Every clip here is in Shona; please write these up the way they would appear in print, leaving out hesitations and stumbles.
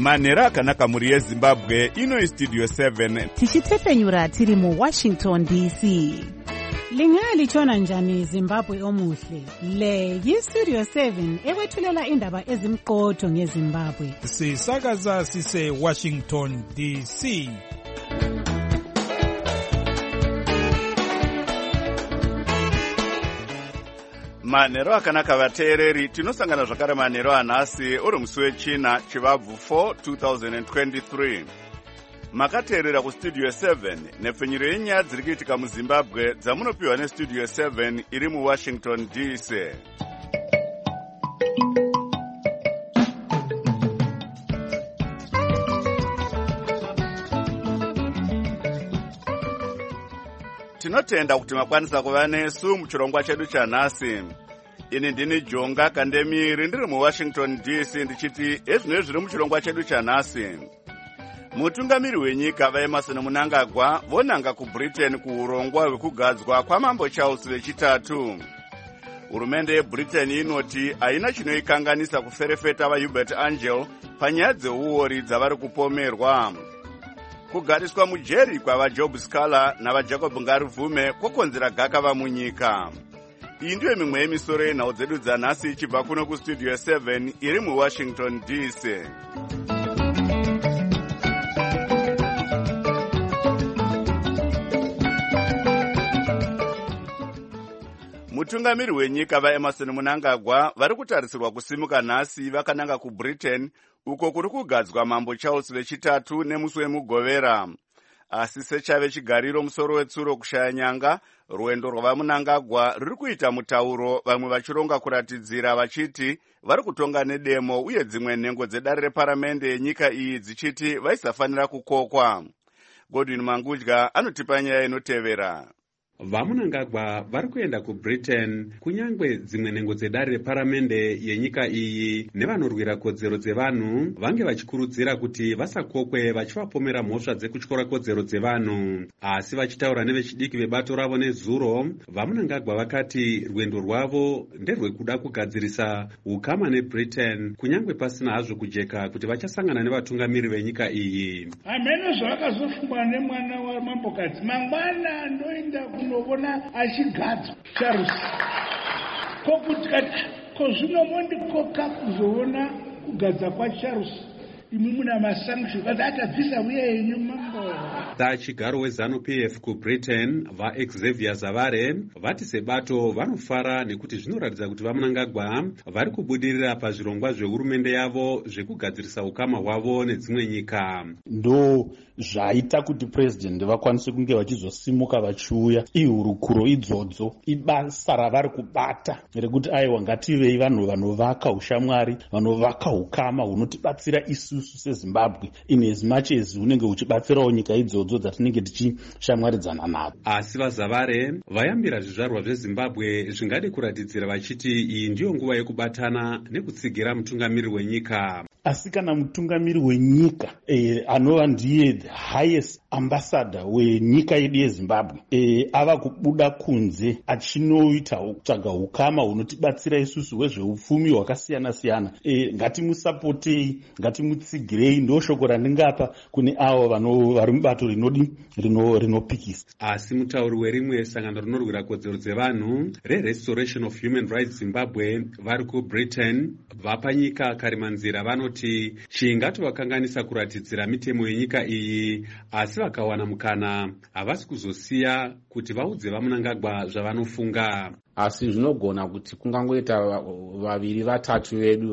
manhero akanaka muri yezimbabwe. Ino Studio 7 tichitefenyura tiri mu Washington DC. Lingalitshona njani Zimbabwe omuhle? Le yi-Studio 7 ewethulela indaba ezimqotho ngeZimbabwe. Sisakaza sise Washington DC. manhero akanaka vateereri. Tinosangana zvakare manhero anhasi uri musi wechina chivabvu 4 2023. Makateerera kustudio 7 nepfenyuro yenyaya dziri kuitika muzimbabwe dzamunopiwa nestudio 7 iri muwashington DC. Tinotenda kuti makwanisa kuva nesu muchirongwa chedu chanhasi. Ini ndini Jonga Kandemiri ndiri muwashington DC ndichiti ezvino zviri muchirongwa chedu chanhasi. Mutungamiri wenyika vaEmmerson Mnangagwa vonanga kuBritain kuurongwa hwekugadzwa kwamambo Charles wechitatu. Hurumende yeBritain inoti haina chinoikanganisa kuferefeta vaHubert Angel panyaya dzeuori dzavari kupomerwa. Kugariswa mujeri kwavaJob Scala navaJacob Ngarivume kwokonzera gakava munyika. Iyi ndiyo mimwe yemisoro yenhau dzedu dzanhasi ichibva kuno kustudio 7 iri muwashington DC. Mutungamiri wenyika vaEmmerson Mnangagwa vari kutarisirwa kusimuka nhasi vakananga kuBritain uko kuri kugadzwa mambo Charles wechitatu nemusi wemugovera. Asi sechave chigariro musoro wetsuro kushaya nyanga, rwendo rwavaMnangagwa ruri kuita mutauro, vamwe vachironga kuratidzira vachiti vari kutonga nedemo uye dzimwe nhengo dzedare reparamende yenyika iyi dzichiti vaisafanira kukokwa. Godwin Mangudya anotipa nyaya inotevera. VaMnangagwa vari kuenda kuBritain kunyangwe dzimwe nhengo dzedare reparamende yenyika iyi nevanorwira kodzero dzevanhu vange vachikurudzira kuti vasakokwe vachivapomera mhosva dzekutyora kodzero dzevanhu. Asi vachitaura nevechidiki vebato ravo nezuro, VaMnangagwa vakati rwendo rwavo nderwekuda kugadzirisa ukama neBritain kunyangwe pasina hazvo kujeka kuti vachasangana nevatungamiri venyika iyi. Hamene zvakazofungwa nemwana wamambokadzi mangwana ndoenda kunovona achigadzwa Charles. Kokuti kati kozvino mondikoka kuzoona kugadza kwaCharles. Imi muna masanction kati atabvisa uye yenyu mambo. Chigaro weZANU-PF kuBritain vaXavier Zavare vati sebato vanofara nekuti zvinoratidza kuti vaMnangagwa vari kubudirira pazvirongwa zvehurumende yavo zvekugadzirisa ukama hwavo nedzimwe nyika. Ndo zvaita kuti president vakwanise kunge vachizosimuka vachiuya. Ihurukuro idzodzo ibasa ravari kubata rekuti aiwa ngativei vanhu vanovaka ushamwari, vanovaka ukama hunotibatsira isusu seZimbabwe in as much as unenge uchibatsirawo nyika idzodzo dzatinenge tichishamwaridzana nadzo. Asi vaZavare vayambira zvizvarwa zveZimbabwe zvingade kuratidzira vachiti iyi ndiyo nguva yekubatana nekutsigira mutungamiri wenyika. Asi kana mutungamiri wenyika anova ndiye the highest ambassador wenyika yedu yeZimbabwe ava kubuda kunze achinoita kutsvaga ukama hunotibatsira isusu hwezveupfumi hwakasiyana siyana, ngatimusapotei, ngatimutsigirei, ndo shoko randingapa kune avo vari mubato rinopikisa. Asi mutauri werimwe sangano rinorwira kodzero dzevanhu reRestoration of Human Rights Zimbabwe vari kuBritain vapa nyika karimanzira vanoti chingatovakanganisa kuratidzira mitemo yenyika iyi, asi vakawana mukana havasi kuzosiya kuti vaudze vaMnangagwa zvavanofunga. Asi zvinogona kuti kungangoita vaviri vatatu vedu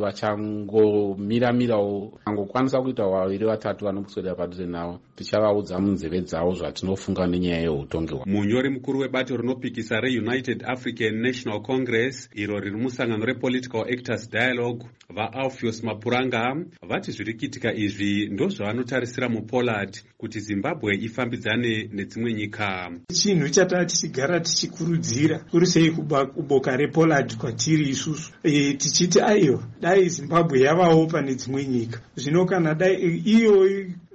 vachangomira-mirawo, angokwanisa kuita vaviri vatatu vanokuswedera padhuze navo, tichavaudza munzeve dzavo zvatinofunga nenyaya yeutongi. Munyori mukuru webato rinopikisa reUnited African National Congress iro riri musangano rePolitical Actors Dialogue vaAlpheus Mapuranga vati zviri kuitika izvi ndozvavanotarisira muPollard kuti Zimbabwe ifambidzane nedzimwe nyika. Chinhu chatava tichigara tichikurudzira uri sei kuboka rePollard kwatiri isusu tichiti aiwa dai Zimbabwe yavawo pane dzimwe nyika. Zvino kana dai iyo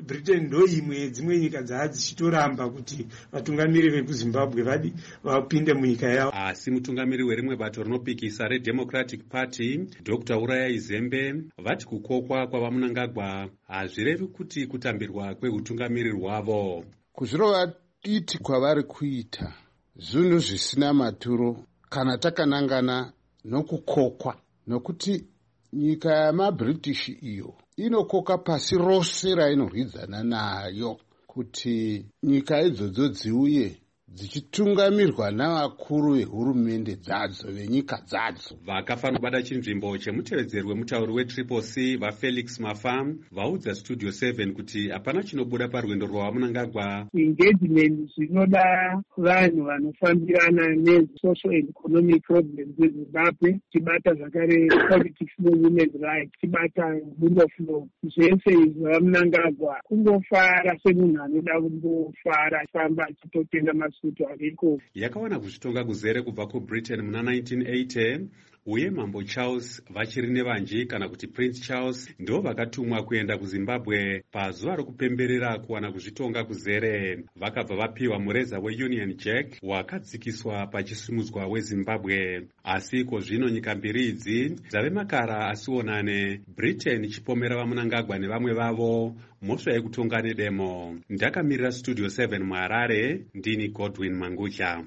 britain ndo imwe yedzimwe nyika dzava dzichitoramba kuti vatungamiri vekuzimbabwe vadi vapinde munyika yavo. Asi mutungamiri werimwe bato rinopikisa redemocratic party Dr. Urayai Zembe vati kukokwa kwavamunangagwa hazvirevi kuti kutambirwa kweutungamiri hwavo. Kuzvirova diti kwavari kuita zvinhu zvisina maturo kana takanangana nokukokwa, nokuti nyika yamabritish iyo inokoka pasi rose rainorwidzana nayo kuti nyika idzodzo dziuye dzichitungamirwa navakuru vehurumende dzadzo venyika dzadzo. Vakafa nobada chinzvimbo chemutevedzeri wemutauri weTriple-C vaFelix Mafam vaudza Studio 7 kuti hapana chinobuda parwendo rwavamunangagwa. Engagement zvinoda vanhu vanofambirana nesocial and economic problems dzeZimbabwe, tibata zvakare politics newomen's rights, tibata rule of law. Zvese izvi vamunangagwa kungofara semunhu anoda kungofara famba achitotenga yakawana kuzvitonga kuzere kubva kubritain muna 1980 uye mambo Charles vachiri nevanji kana kuti Prince Charles ndo vakatumwa kuenda kuZimbabwe pazuva rokupemberera kuwana kuzvitonga kuzere. Vakabva vapiwa mureza weUnion Jack wakadzikiswa pachisimudzwa weZimbabwe. Asi kozvino nyika mbiri idzi dzave makara asionane, Britain ichipomera vamunangagwa nevamwe vavo mhosva yekutonga nedemo. Ndakamirira Studio 7 muHarare, ndini Godwin Mangucha.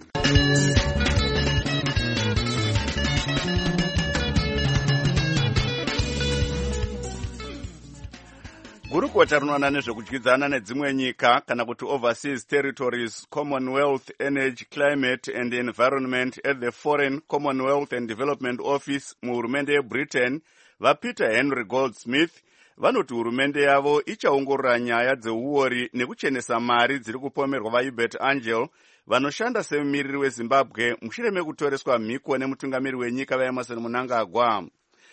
Gurukota rinoona nezvekudyidzana nedzimwe nyika kana kuti overseas territories, Commonwealth Energy, Climate and Environment at the Foreign Commonwealth and Development Office muhurumende yeBritain vaPeter Henry Goldsmith vanoti hurumende yavo ichaongorora nyaya dzeuori nekuchenesa mari dziri kupomerwa vaHubert Angel vanoshanda semumiriri weZimbabwe mushure mekutoreswa mhiko nemutungamiri wenyika vaEmerson Mnangagwa.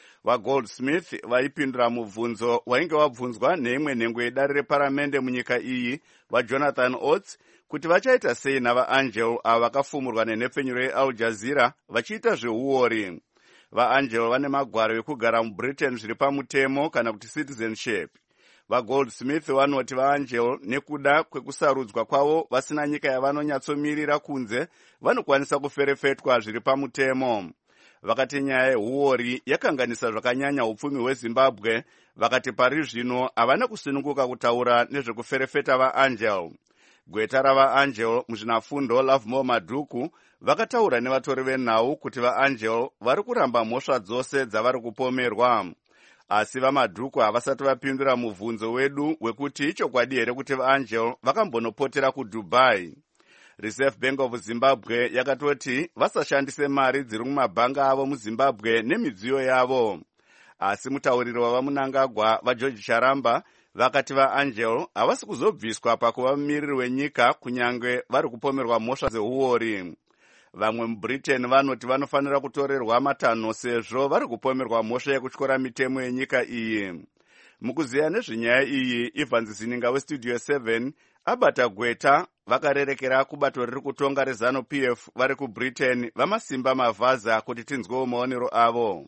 VaGoldsmith vaipindura mubvunzo wainge wabvunzwa neimwe nhengo yedare reparamende munyika iyi vaJonathan Oates kuti vachaita sei navaAngel avo vakafumurwa nenhepfenyuro yeAl Jazeera vachiita zveuori. VaAngel vane magwaro ekugara muBritain zviri pamutemo kana kuti citizenship. VaGoldsmith vanoti vaAngel nekuda kwekusarudzwa kwavo vasina nyika yavanonyatsomirira kunze vanokwanisa kuferefetwa zviri pamutemo. Vakati nyaya yeuori yakanganisa zvakanyanya upfumi hweZimbabwe, vakati pari zvino havana kusununguka kutaura nezvekuferefeta vaAngel. Gweta ravaAngel muzvinafundo Lovemore Madhuku vakataura nevatori venhau kuti vaAngel vari kuramba mhosva dzose dzavari kupomerwa. Asi vaMadhuku havasati vapindura mubvunzo wedu wekuti ichokwadi here kuti vaAngel vakambonopotera kuDubai. Reserve Bank of Zimbabwe yakatoti vasashandise mari dziri mumabhanga avo muZimbabwe nemidziyo yavo. Asi mutauriri wavamunangagwa vaGeorge Charamba vakati vaAngel havasi kuzobviswa pakuva mumiriri wenyika kunyange vari kupomerwa mhosva dzeuori. Vamwe muBritain vanoti vanofanira kutorerwa matanho sezvo vari kupomerwa mhosva yekutyora mitemo yenyika iyi. Mukuziya nezvenyaya iyi, Evans Zininga weStudio 7 abata gweta vakarerekera kubato riri kutonga reZANU-PF vari kuBritain vamasimba mavhaza kuti tinzwewo maonero avo.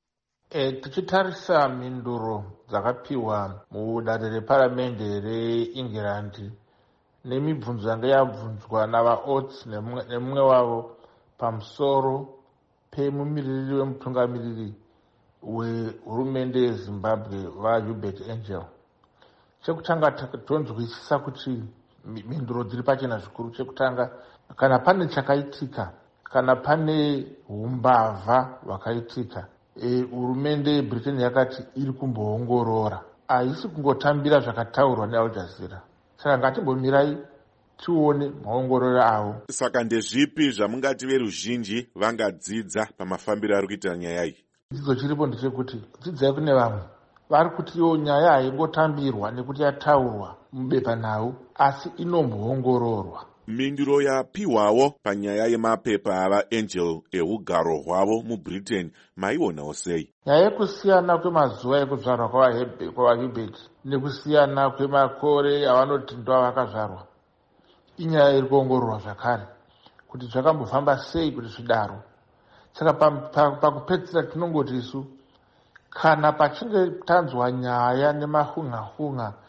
Tichitarisa mhinduro dzakapiwa mudare reparamende reEngland nemibvunzo yanga yabvunzwa navaOates nemumwe wavo pamusoro pemumiriri wemutungamiriri wehurumende yeZimbabwe vaHubert Angel. Chekutanga tonzwisisa kuti mhinduro dziri pachena zvikuru. Chekutanga, kana pane chakaitika, kana pane umbavha hwakaitika, hurumende yeBritain yakati iri kumboongorora, haisi kungotambira zvakataurwa neAl Jazeera. Saka ngatimbomirai tione maongororo avo. Saka ndezvipi zvamungati veruzhinji vangadzidza pamafambiro ari kuita nyaya iyi? Dzidzo chiripo ndechekuti dzidzai kune vamwe vari kuti yo nyaya haingotambirwa nekuti yataurwa mubepanhau, asi inomboongororwa. Mhinduro yapiwawo panyaya yemapepa avaAngel eugaro hwavo muBritain maionawo sei? Nyaya yekusiyana kwemazuva ekuzvarwa kwavaHubert nekusiyana kwemakore avanoti ndo vakazvarwa inyaya iri kuongororwa zvakare kuti zvakambofamba sei kuti zvidaro. Saka pakupedzisira tinongoti isu kana pachinge tanzwa nyaya nemahunga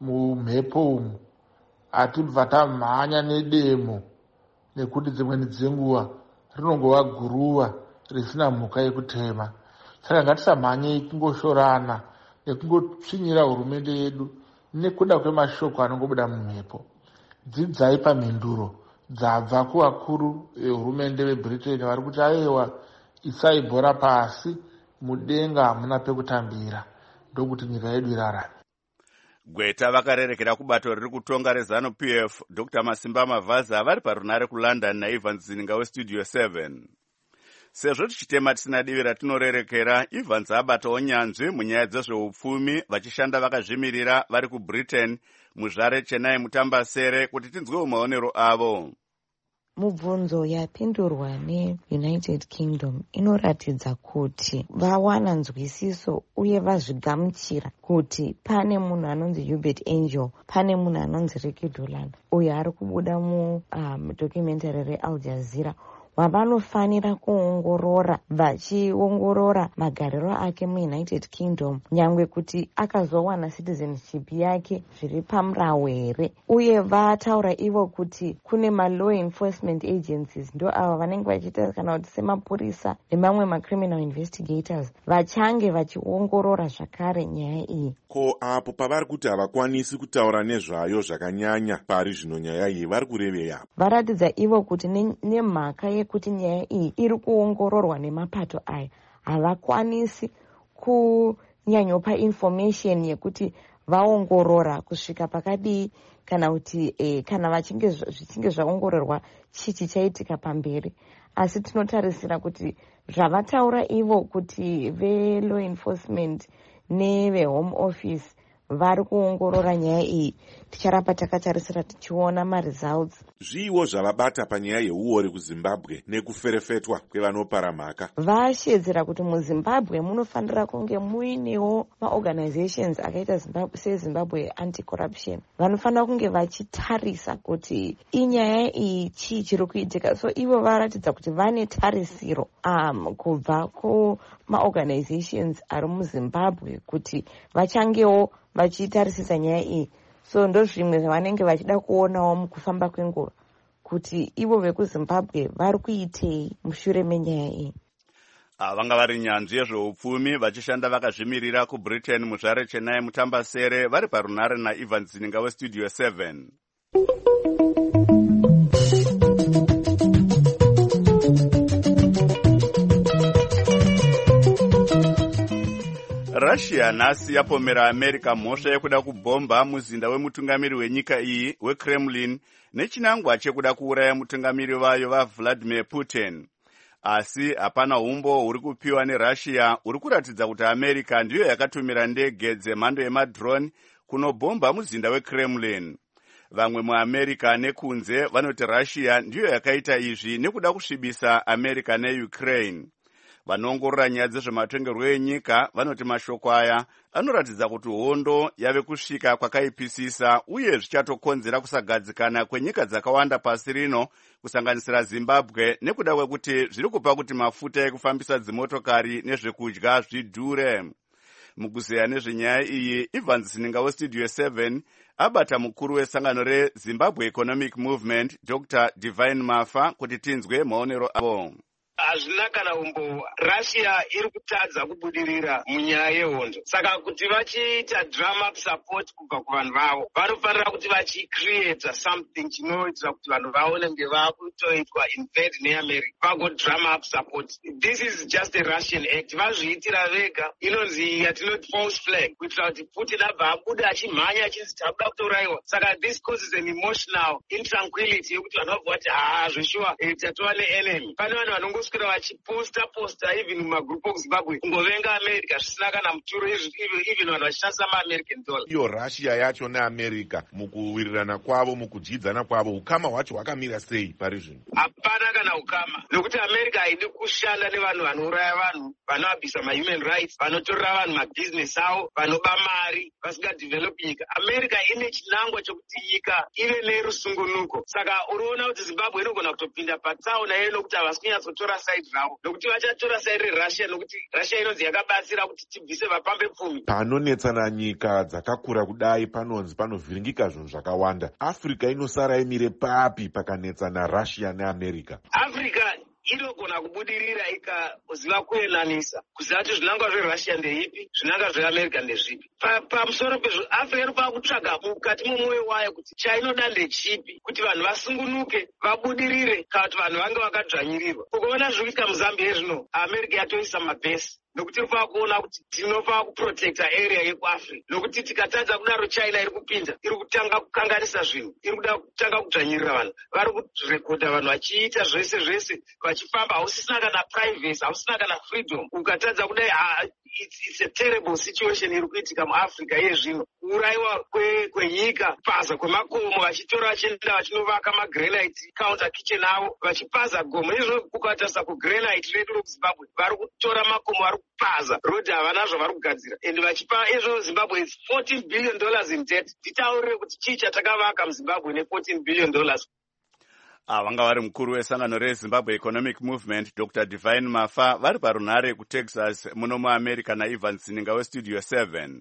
mumhepo umu hatibva tamhanya nedemo, nekuti dzimweni dzenguva rinongova guruva risina mhuka yekutema. Saka ngatisamhanyei kungoshorana nekungotsvinyira hurumende yedu nekuda kwemashoko anongobuda mumhepo. Dzidzai pamhinduro dzabva kuvakuru vehurumende veBritain vari kuti aiwa isai bhora pasi, mudenga hamuna pekutambira, ndokuti nyika yedu irarame. Gweta vakarerekera kubato riri kutonga reZANU-PF Dr. Masimba Mavhaza vari parunare kuLondon naEvans Zininga weStudio 7. Sezvo tichitema tisina divi ratinorerekera, Evans abatawo nyanzvi munyaya dzezveupfumi vachishanda vakazvimirira vari kuBritain muzvare Chennai mutambasere kuti tinzwewo maonero avo. Mubvunzo yapindurwa neUnited Kingdom inoratidza kuti vawana nzwisiso uye vazvigamuchira kuti pane munhu anonzi Hubert Angel, pane munhu anonzi Ricky Dolan uyo ari kubuda mudocumentary reAl Jazeera wavanofanira kuongorora, vachiongorora magariro ake muUnited Kingdom nyangwe kuti akazowana citizenship yake zviri pamurawo here. Uye vataura ivo kuti kune malaw enforcement agencies ndo ava vanenge vachiita kana kuti semapurisa nemamwe macriminal investigators vachange vachiongorora zvakare nyaya iyi. Ko apo pavari kuti havakwanisi kutaura nezvayo zvakanyanya pari zvino nyaya iyi vari kurevei apo? Varatidza ivo kuti nemhaka yekuti nyaya iyi iri kuongororwa nemapato aya havakwanisi kunyanyopa information yekuti vaongorora kusvika pakadii kana kuti kana zvichinge zvaongororwa chichi chaitika pamberi. Asi tinotarisira kuti zvavataura ivo kuti ve-law enforcement neve-home office vari kuongorora nyaya iyi, ticharamba takatarisira tichiona maresults. Zviiwo zvavabata panyaya yeuori kuZimbabwe nekuferefetwa kwevanopara mhaka. Vashedzera kuti muZimbabwe munofanira kunge muinewo maorganizations akaita seZimbabwe Anti-Corruption. Vanofanira kunge vachitarisa kuti inyaya iyi chii chiri kuitika. So ivo varatidza kuti vane tarisiro kubva kumaorganizations ari muZimbabwe kuti vachangewo vachitarisisa nyaya iyi. So ndo zvimwe zvavanenge vachida kuonawo mukufamba kwenguva kuti ivo vekuZimbabwe vari kuitei mushure menyaya iyi. Vanga vari nyanzvi yezveupfumi vachishanda vakazvimirira kuBritain muzvare Chennai mutambasere vari parunare naEvans Zininga weStudio 7. Russia nhasi yapomera America mhosva yekuda kubhomba muzinda wemutungamiri wenyika iyi weKremlin nechinangwa chekuda kuuraya mutungamiri vayo vaVladimir Putin. Asi hapana umbo huri kupiwa neRussia huri kuratidza kuti America ndiyo yakatumira ndege dzemhando yemadrone kunobhomba muzinda weKremlin. Vamwe muAmerica nekunze vanoti Russia ndiyo yakaita izvi nekuda kusvibisa America neUkraine. Vanoongorora nyaya dzezvematongerwo enyika vanoti mashoko aya anoratidza kuti hondo yave kusvika kwakaipisisa uye zvichatokonzera kusagadzikana kwenyika dzakawanda pasi rino kusanganisira Zimbabwe nekuda kwekuti zviri kupa kuti mafuta ekufambisa dzimotokari nezvekudya zvidhure. Mukuzeya nezvenyaya iyi, Evans Zininga weStudio 7 abata mukuru wesangano reZimbabwe Economic Movement Dr. Divine Mafa kuti tinzwe maonero avo. Hazvina kana umbo Russia iri kutadza kubudirira munyaya yehondo. Saka kuti vachiita drum up support kubva kuvanhu vavo, vanofanira kuti vachicreate something chinoitira kuti vanhu vaone kunge vakutoitwa invade neAmerica, vago drum up support. This is just a Russian act. Vazviitira vega, inonzi yatinoti false flag, kuitira kuti Putin abva abuda achimhanya achinzi tabuda kutouraiwa. Saka this causes an emotional intranquility yekuti vanhu vabva vati zveshuwa tatova neenemy. Pane vanhu vanongo kuswera vachiposta even mumagrupu okuZimbabwe kungovenga America zvisina kana muturo, even vanhu vachishandisa maAmerican dollar. Iyo Russia yacho neAmerica mukuwirirana kwavo, mukudyidzana kwavo, ukama hwacho hwakamira sei pari zvino? Hapana kana kana ukama, nokuti America haidi kushanda nevanhu vanouraya vanhu, vanovabvisa mahuman rights, vanotorera vanhu mabhizinesi avo, vanoba mari, vasingadevelopi nyika. America ine chinangwa chokuti nyika ive nerusungunuko. Saka unoona kuti Zimbabwe inogona kutopinda patsaona iye nokuti havasi kunyatsotora saidi ravo, nokuti vachatora saidi reRussia, nokuti Russia inonzi yakabatsira kuti tibvise vapambe pfumi. Panonetsana nyika dzakakura kudai panonzi panovhiringika zvinhu zvakawanda. Africa inosara imire papi pakanetsana Russia neAmerica? Africa inogona kubudirira ikaziva kuenanisa, kuziva kuti zvinangwa zveRussia ndeipi, zvinangwa zveAmerica ndezvipi. Pamusoro pezvo Africa inofanira kutsvaga mukati momwoyo wayo kuti chainoda ndechipi, kuti vanhu vasungunuke, vabudirire, kana kuti vanhu vange vakadzvanyirirwa. Ukaona zviri kuitika muZambia zvino, America yatoisa mabhesi, nokuti irifanira kuona kuti tinofanira kuprotecta area yekuAfrica, nokuti tikatadza kudaro China iri kupinda, iri kutanga kukanganisa zvinhu, iri kuda kutanga kudzvanyirira vanhu, vari kurekodha vanhu vachiita zvese zvese, vachifamba, hausisina kana privacy, hausina kana freedom. Ukatadza kudai it's a terrible situation iri kuitika muAfrica yezvino. Uraiwa kwenyika, paza kwemakomo, vachitora vachienda vachinovaka magranite counter kitchen avo, vachipaza gomo. Izvo ukatarisa kugranite redu reZimbabwe, vari kutora makomo, vari kupaza rodhi, havana zvavari kugadzira, and vachipa izvo Zimbabwe is $14 billion in debt. Titaurire kuti chii chatakavaka muZimbabwe ne$14 billion. Vanga vari mukuru wesangano reZimbabwe Economic Movement Dr. Divine Mafa vari parunhare kuTexas muno muAmerica naIvan Sininga weStudio 7.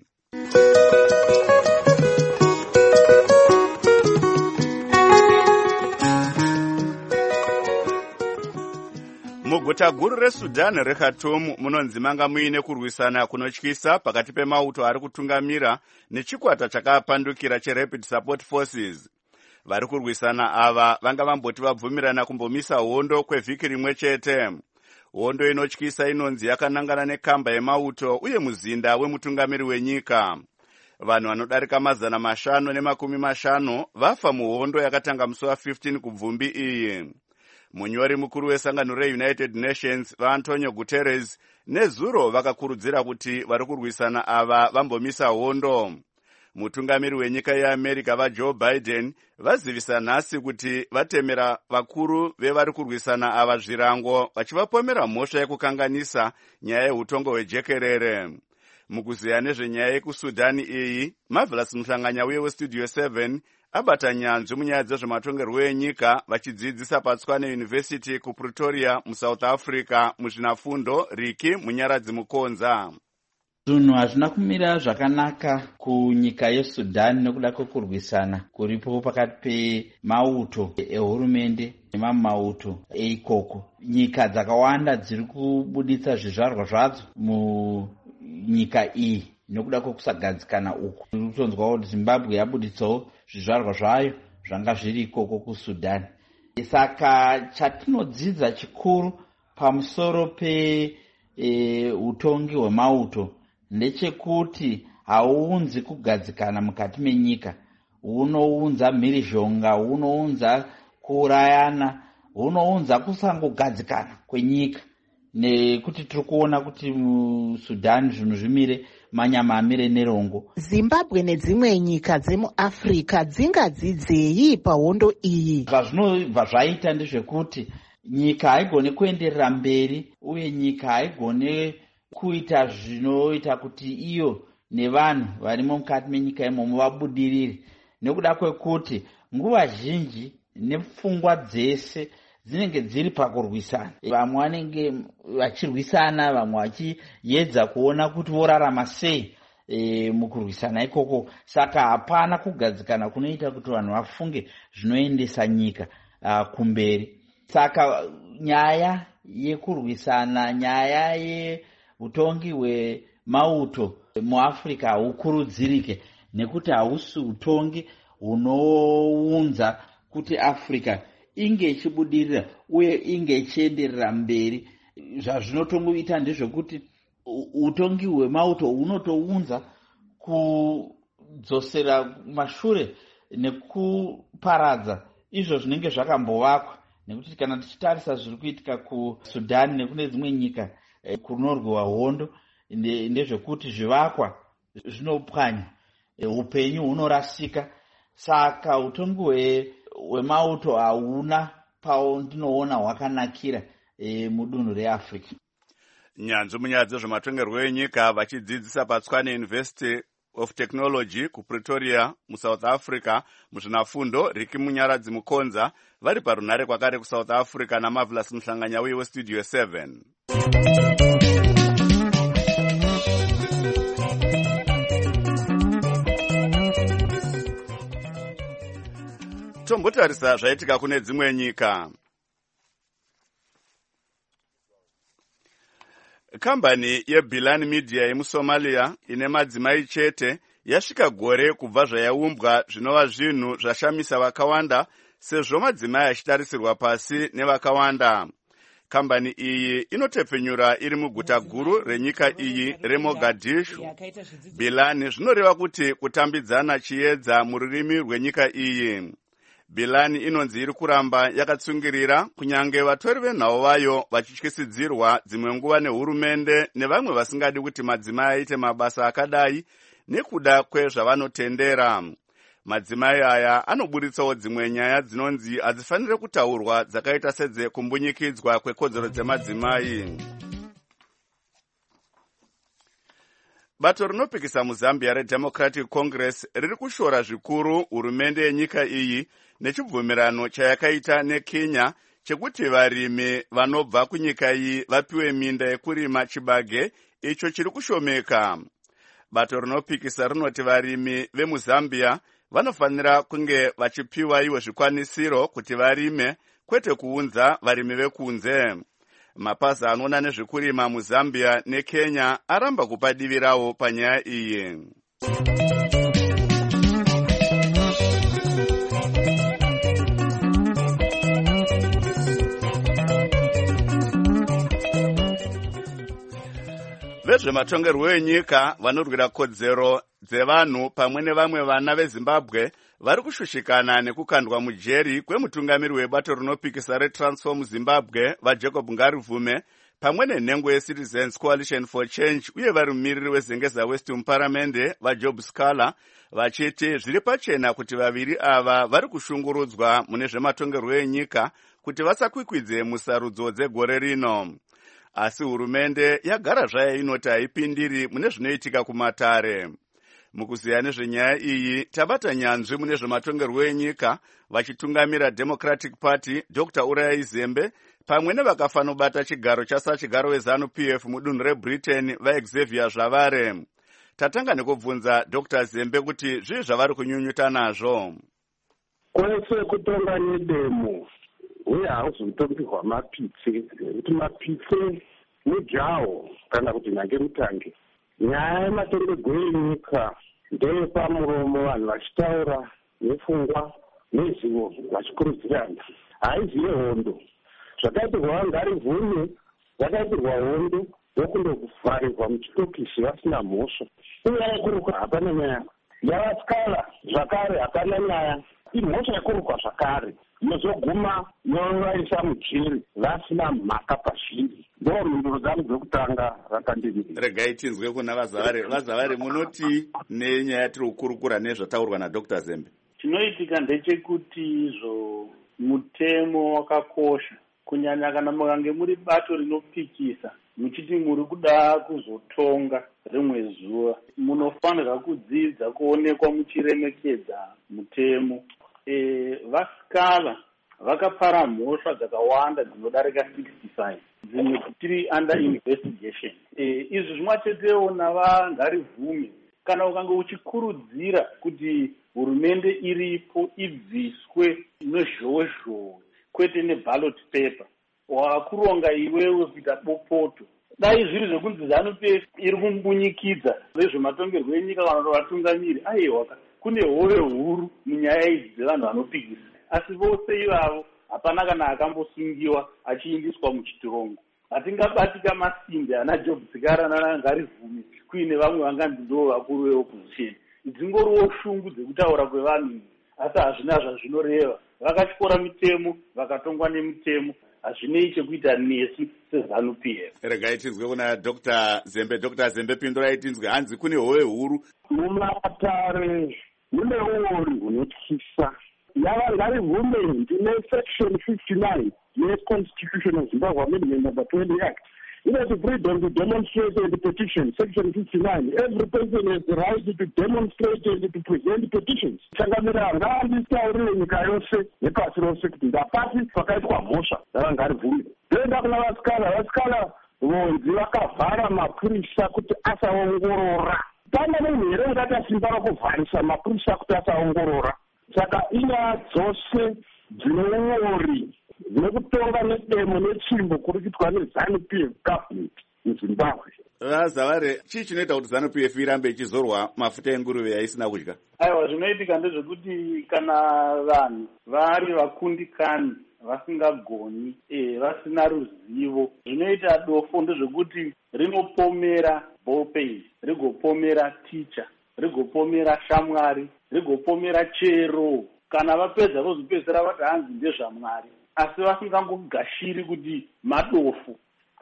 Muguta guru reSudan reKhartoum munonzi manga muine kurwisana kunotyisa pakati pemauto ari kutungamira nechikwata chakapandukira cheRapid Support Forces. Vari kurwisana ava vanga vamboti vabvumirana kumbomisa hondo kwevhiki rimwe chete. Hondo inotyisa inonzi yakanangana nekamba yemauto uye muzinda wemutungamiri wenyika. Vanhu vanodarika 550 vafa muhondo yakatanga musi wa15 kubvumbi iyi. Munyori mukuru wesangano reUnited Nations vaAntonio Guterres nezuro vakakurudzira kuti vari kurwisana ava vambomisa hondo. Mutungamiri wenyika yeAmerica vaJoe Biden vazivisa nhasi kuti vatemera vakuru vevari kurwisana ava zvirango, vachivapomera mhosva yekukanganisa nyaya yeutongo hwejekerere. Mukuziya nezvenyaya yekusudhani iyi, Marvelous Muhlanganya uye weStudio 7 abata nyanzvi munyaya dzezvematongerwo enyika vachidzidzisa paTswane University kuPretoria muSouth Africa muzvinafundo. Riki Munyaradzi Mukonza. Zvinhu hazvina kumira zvakanaka kunyika yeSudan nekuda kwekurwisana kuripo pakati pemauto ehurumende nemamauto eikoko. Nyika dzakawanda dziri kubuditsa zvizvarwa zvadzo munyika iyi nekuda kwekusagadzikana uku. Kutonzwa kuti Zimbabwe yabuditsawo zvizvarwa zvayo zvanga zviri ikoko kuSudan. Saka chatinodzidza chikuru pamusoro peutongi hwemauto ndechekuti hauunzi kugadzikana mukati menyika, unounza mhirizhonga, unounza kuurayana, unounza kusangogadzikana kwenyika. Nekuti tiri kuona kuti muSudan zvinhu zvimire manyama amire nerongo. Zimbabwe nedzimwe nyika dzemuAfrica dzingadzidzei pahondo iyi? Zvazvinobva zvaita ndezvekuti nyika haigone kuenderera mberi, uye nyika haigone kuita zvinoita kuti iyo nevanhu varimo mukati menyika imomo vabudirire, nekuda kwekuti nguva zhinji nepfungwa dzese dzinenge dziri pakurwisana. Vamwe vanenge vachirwisana, vamwe vachiedza kuona kuti vorarama sei mukurwisana ikoko. Saka hapana kugadzikana kunoita kuti vanhu vafunge zvinoendesa nyika kumberi. Saka nyaya yekurwisana, nyaya yeutongi hwemauto muAfrica haukurudzirike, nekuti hausi utongi hunounza kuti Africa inge ichibudirira uye inge ichienderera mberi. Zvazvinotongoita ndezvekuti utongi hwemauto hunotounza kudzosera mashure nekuparadza izvo zvinenge zvakambovakwa. Nekuti kana tichitarisa zviri kuitika kuSudan nekune dzimwe nyika kunorwiwa hondo, ndezvekuti zvivakwa zvinopwanya, upenyu hunorasika. Saka utongi hwemauto hauna paundinoona hwakanakira mudunhu reAfrica. Nyanzvi munyaya dzezvematongerwo enyika vachidzidzisa paTshwane University of Technology kuPretoria muSouth Africa muzvinafundo Riki Munyaradzi Mukonza vari parunhare kwakare kuSouth Africa naMarvelous Muhlanganyauye weStudio 7. Tombotarisa zvaitika kune dzimwe nyika. Kambani yeBilan Media yemuSomalia ine madzimai chete yasvika gore kubva zvayaumbwa zvinova zvinhu zvashamisa vakawanda sezvo madzimai achitarisirwa pasi nevakawanda. Kambani iyi inotepfenyura iri muguta guru renyika iyi reMogadishu. Bilan zvinoreva kuti kutambidzana chiedza mururimi rwenyika iyi. Bilan inonzi iri kuramba yakatsungirira kunyange vatori venhau vayo vachityisidzirwa dzimwe nguva nehurumende nevamwe vasingadi kuti madzimai aite mabasa akadai nekuda kwezvavanotendera. Madzimai aya anoburitsawo dzimwe nyaya dzinonzi hadzifanire kutaurwa dzakaita sedzekumbunyukidzwa kwekodzero dzemadzimai. Bato rinopikisa muZambia reDemocratic Congress riri kushora zvikuru hurumende yenyika iyi nechibvumirano chayakaita neKenya chekuti varimi vanobva kunyika iyi vapiwe minda yekurima chibage icho chiri kushomeka. Bato rinopikisa rinoti varimi vemuZambia vanofanira kunge vachipiwa iwo zvikwanisiro kuti varime kwete kuunza varimi vekunze. Mapazi anoona nezvekurima muZambia neKenya aramba kupa divi rawo panyaya iyi. Vezvematongerwo enyika vanorwira kodzero dzevanhu pamwe nevamwe vana veZimbabwe vari kushushikana nekukandwa mujeri kwemutungamiri webato rinopikisa reTransform Zimbabwe vaJacob Ngarivume pamwe nenhengo yeCitizens Coalition for Change uye vari mumiriri weZengeza West muparamende vaJob Scala vachiti zviri pachena kuti vaviri ava vari kushungurudzwa mune zvematongerwo enyika kuti vasakwikwidze musarudzo dzegore rino. Asi hurumende yagara zvayo inoti haipindiri mune zvinoitika kumatare. Mukuziya nezvenyaya iyi tabata nyanzvi mune zvematongerwo enyika vachitungamira Democratic Party Dr. Urayai Zembe pamwe nevakafanobata chigaro chasachigaro weZANU-PF mudunhu reBritain vaXavier Zvavare. Tatanga nekubvunza Dr. Zembe kuti zvii zvavari kunyunyuta nazvo. Kwese kutonga nedemo uye hauzotombirwa mapitse nekuti mapitse mujaho kana kuti nyange mutange. Nyaya yematongerwo enyika ndeyepamuromo vanhu vachitaura nepfungwa nezivo vachikurudzirana. Haiziye hondo. Zvakaitirwa Ngarivume zvakaitirwa hondo yokundovharirwa muchitokisi vasina mhosva. Inyaya yekuruka hapana nyaya. YavaScala zvakare hapana nyaya. Imhosva yekurukwa zvakare yozoguma yovaisa mujeri vasina mhaka pazviri. Ndo mhinduro dzangu dzokutanga rakandimirira. Regai tinzwe kuna Vazavare munoti nenyaya tiri kukurukura nezvataurwa naDr. Zembe. Chinoitika ndechekuti izvo mutemo wakakosha kunyanya kana mukange muri bato rinopikisa muchiti muri kuda kuzotonga rimwe zuva munofanira kudzidza kuonekwa muchiremekedza mutemo. VaScala vakapara mhosva dzakawanda dzinodarika 65 dzimwe tiri under investigation. Izvi zvimwachetewo navaNgarivume kana ukange uchikurudzira kuti hurumende iripo ibviswe nezhowezhowe kwete neballot paper wakuronga iwewe kuita bopoto. Dai zviri zvekunzi ZANU-PF iri kumbunyikidza nezvematongerwo enyika kana vatungamiri aiwa kune hove huru munyaya idzi dzevanhu vanopikisa. Asi vose ivavo hapana kana akambosungiwa achiindiswa muchitirongo. Hatingabatika masimbi ana Job Scala naNgarivume kuine vamwe vanganzi ndo vakuru veopposition. Dzingoriwo shungu dzekutaura kwevanhu asi hazvina zvazvinoreva. Vakatyora mitemo vakatongwa nemitemo hazvinei chekuita nesu seZANU-PF. Regai tinzwe kuna Dr. Zembe. Dr. Zembe pindurai tinzwe hanzi kune hove huru mumatare mune uori hunotyisa yava ngarivhumendi nesection 59 yeconstitution of Zimbabwe amendment number 20 act inozi freedom to demonstrate and petition. Section 59, every person has the right to demonstrate and to present petitions. Changamira ngaanditaurire nyika yose nepasi rose kuti ndapasi pakaitwa mhosva yava ngarivhume. Ndoenda kuna vasikana vonzi vakavhara mapurisa kuti asaongorora. Pana munhu here ungati simba rakuvharisa mapurisa kuti asaongorora. Saka inyaya dzose dzine uori dzinokutonga nedemo netsvimbo kuri kuitwa neZANU-PF government muZimbabwe. Vazavari, chii chinoita kuti ZANU-PF irambe ichizorwa mafuta enguruve yaisina kudya? Aiwa, zvinoitika ndezvekuti kana vanhu vari vakundikani vasingagoni vasina ruzivo, zvinoita dofo ndezvekuti rinopomera ballpen, rigopomera ticha, rigopomera shamwari, rigopomera chero. Kana vapedza vozopedzera vati hanzi ndezvaMwari, asi vasingangogashiri kuti madofu,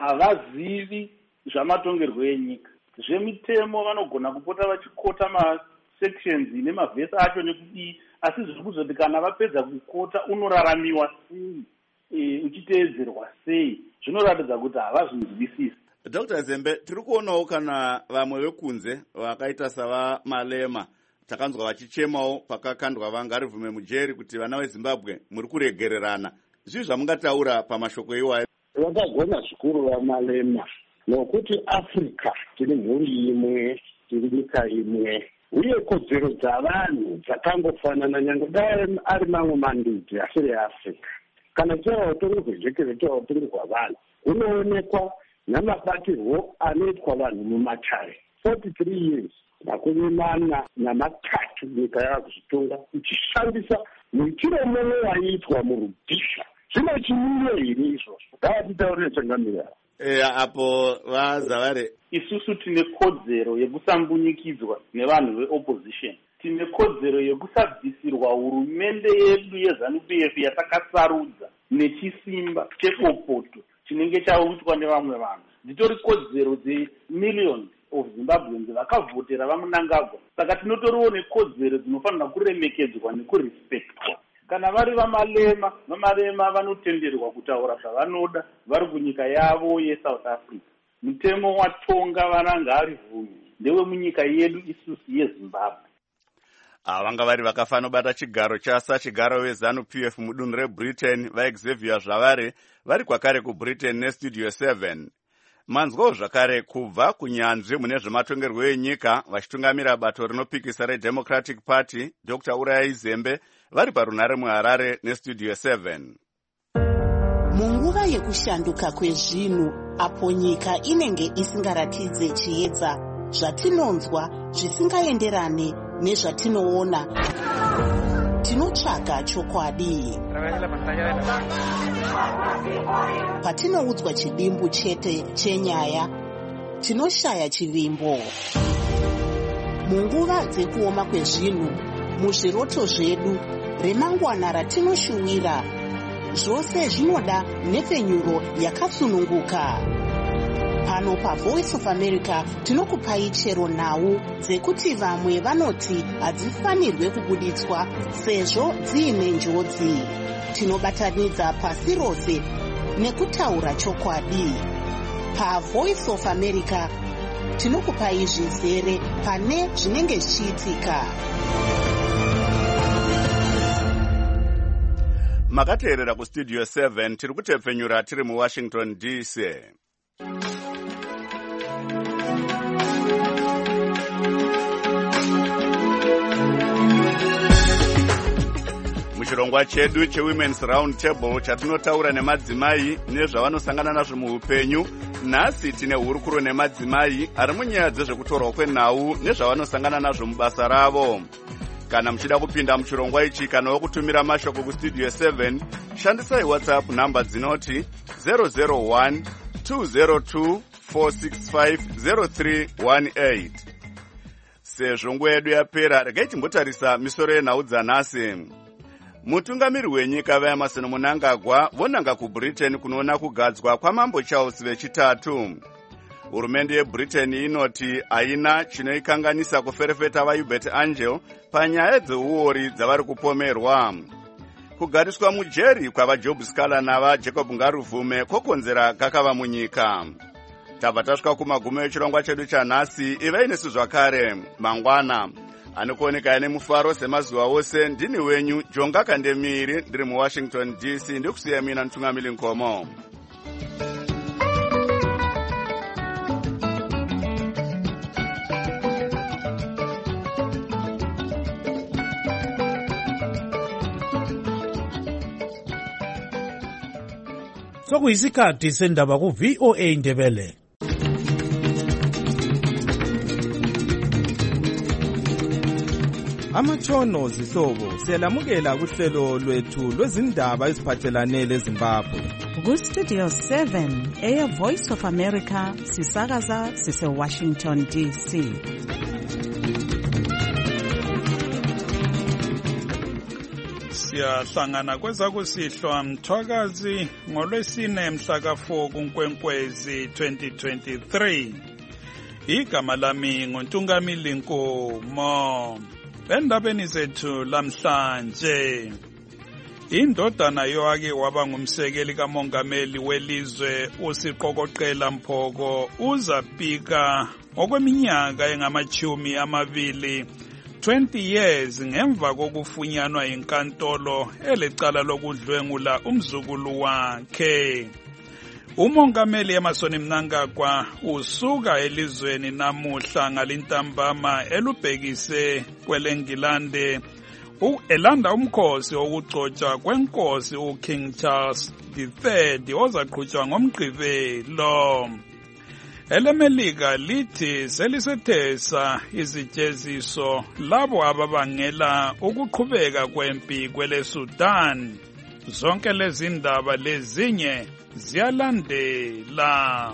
havazivi zvamatongerwo enyika. Zvemitemo vanogona kupota vachikota masections nemavhesi acho nekudii, asi zviri kuzoti kana vapedza kukota unoraramiwa sei, uchiteedzerwa sei, zvinoratidza kuti havazvinzwisisi. Dr. Zembe, tiri kuonawo kana vamwe vekunze vakaita savaMalema takanzwa vachichemawo pakakandwa vangarivume mujeri kuti vana veZimbabwe muri kuregererana. Zvii zvamungataura pamashoko iwayo? Vakagona zvikuru vaMalema nokuti Afrika tiri mhuri imwe, tiri nyika imwe, uye kodzero dzavanhu dzakangofanana nyange dai ari mamwe mandudzi asiri eAfrica. Kana tichava utongi hwezvekere tichava utongi hwavanhu hunoonekwa namabatirwo anoitwa vanhu mumachare. 43 years makumi mana namatatu nyika yava kuzvitonga ichishandisa muitiro mumwe waiitwa murudhisha. Zvino chimiro here izvozvo? Ngavatitaurire Changamira. Apo vaZavari, isusu tine kodzero yekusambunyikidzwa nevanhu veopposition. Tine kodzero yekusabvisirwa hurumende yedu yeZANU-PF yatakasarudza nechisimba chepopoto chinenge chautwa nevamwe vanhu. Dzitori kodzero dzemillions of Zimbabweans vakavhotera vaMnangagwa. Saka tinotoriwo nekodzero dzinofanira kuremekedzwa nekurespektwa. Kana vari vaMalema vanotenderwa kutaura zvavanoda vari kunyika yavo yeSouth Africa. Mutemo watonga vana ngarivume ndewe munyika yedu isusu yeZimbabwe. Vanga vari vakafanobata chigaro chigaro veZANU-PF mudunhu reBritain vaXavier Zvavari vari kwakare kuBritain neStudio 7. Manzwawo zvakare kubva kunyanzvi mune zvematongerwo enyika vachitungamira bato rinopikisa reDemocratic Party Dr. Urayai Zembe vari parunhare muHarare neStudio 7. Munguva yekushanduka kwezvinhu apo nyika inenge isingaratidze chiedza, zvatinonzwa zvisingaenderane nezvatinoona, tinotsvaga chokwadi. Patinoudzwa chidimbu chete chenyaya, tinoshaya chivimbo. Munguva dzekuoma kwezvinhu, muzviroto zvedu, remangwana ratinoshuwira, zvose zvinoda nhepfenyuro yakasununguka. Pano paVoice of America tinokupai chero nhau dzekuti vamwe vanoti hadzifanirwe kubuditswa sezvo dziine njodzi. Tinobatanidza pasi rose nekutaura chokwadi. PaVoice of America tinokupai zvizere pane zvinenge zvichiitika. Makateerera kuStudio 7 tiri kutepfenyura tiri muWashington DC. Muchirongwa chedu cheWomen's Round Table chatinotaura nemadzimai nezvavanosangana nazvo muupenyu, nhasi tine hurukuro nemadzimai ari munyaya dzezvekutorwa kwenhau nezvavanosangana nazvo mubasa ravo. Kana muchida kupinda muchirongwa ichi kana wokutumira mashoko kuStudio 7, shandisai WhatsApp namba dzinoti 001 202 465 0318. Sezvo nguva yedu yapera, regai timbotarisa misoro yenhau dzanhasi. Mutungamiri wenyika vaEmmerson Mnangagwa vonanga kuBritain kunoona kugadzwa kwamambo Charles vechitatu. Hurumende yeBritain inoti haina chinoikanganisa kuferefeta vaHubert Angel panyaya dzeuori dzavari kupomerwa. kugariswa mujeri kwavajob scala navajacob ngaruvume kokonzera kakava munyika. Tabva tasvika kumagumo echirongwa chedu chanhasi. Ivai nesu zvakare mangwana anokuoneka ane mufaro semazuva ose. Ndini wenyu Jonga Kandemiri, ndiri muWashington DC. Ndikusiya mina Ntungamili Nkomo. Sokuyisikhathi sendaba ku-VOA Indebele. Amatshono zihlobo siyalamukela kuhlelo lwethu lwezindaba eziphathelane leZimbabwe. Ku-Studio 7 Air Voice of America sisakaza sise-Washington DC. Siyahlangana kwezakusihlwa Mthwakazi ngolwesine mhla ka-4 kuNkwenkwezi 2023. Igama lami nguNtungamili Nkomo. Endabeni zethu lamhlanje, indodana yoake waba ngumsekeli kamongameli welizwe uSiqokoqela Mphoko uzapika okweminyaka engamachumi amabili 20 years ngemva kokufunyanwa inkantolo elecala lokudlwengula umzukulu wakhe. Umongameli Emmerson Mnangagwa usuka elizweni namuhla ngalintambama elubhekise kweleNgilande elanda umkhosi wokugcotshwa kwenkosi uKing Charles III ozaqhutshwa ngoMgqibelo. EleMelika lithi selisethesa izijeziso labo ababangela ukuqhubeka kwempi kweleSudan. Zonke lezi ndaba lezinye ziyalandela.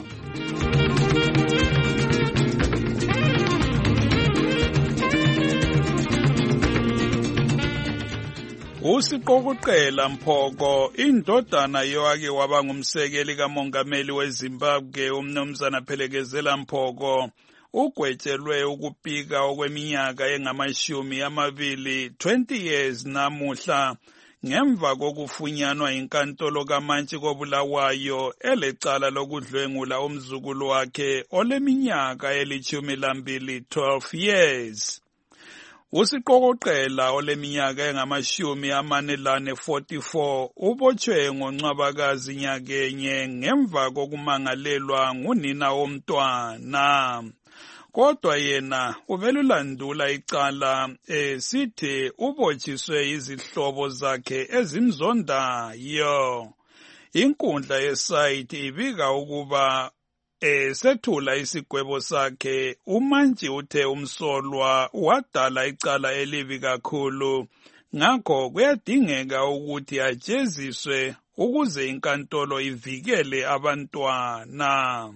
uSiqokoqela Mphoko, indodana yoake waba ngumsekeli kamongameli weZimbabwe umnumzana Phelekezela Mphoko, ugwetshelwe ukupika okweminyaka engamashumi amabili 20 years namuhla ngemva kokufunyanwa inkantolo kaMantshi koBulawayo elecala lokudlwengula umzukulu wakhe oleminyaka eli-12 years. uSiqokoqela oleminyaka engamashumi amanelane 44 ubotshwe ngoNcwabakazi nyakenye ngemva kokumangalelwa ngunina womntwana. Kodwa yena ubelulandula icala sithi ubotshiswe izihlobo zakhe ezimzondayo. Inkundla yesayithi ibika ukuba sethula isigwebo sakhe uMantshi uthe umsolwa wadala icala elibi kakhulu, ngakho kuyadingeka ukuthi ajeziswe ukuze inkantolo ivikele abantwana.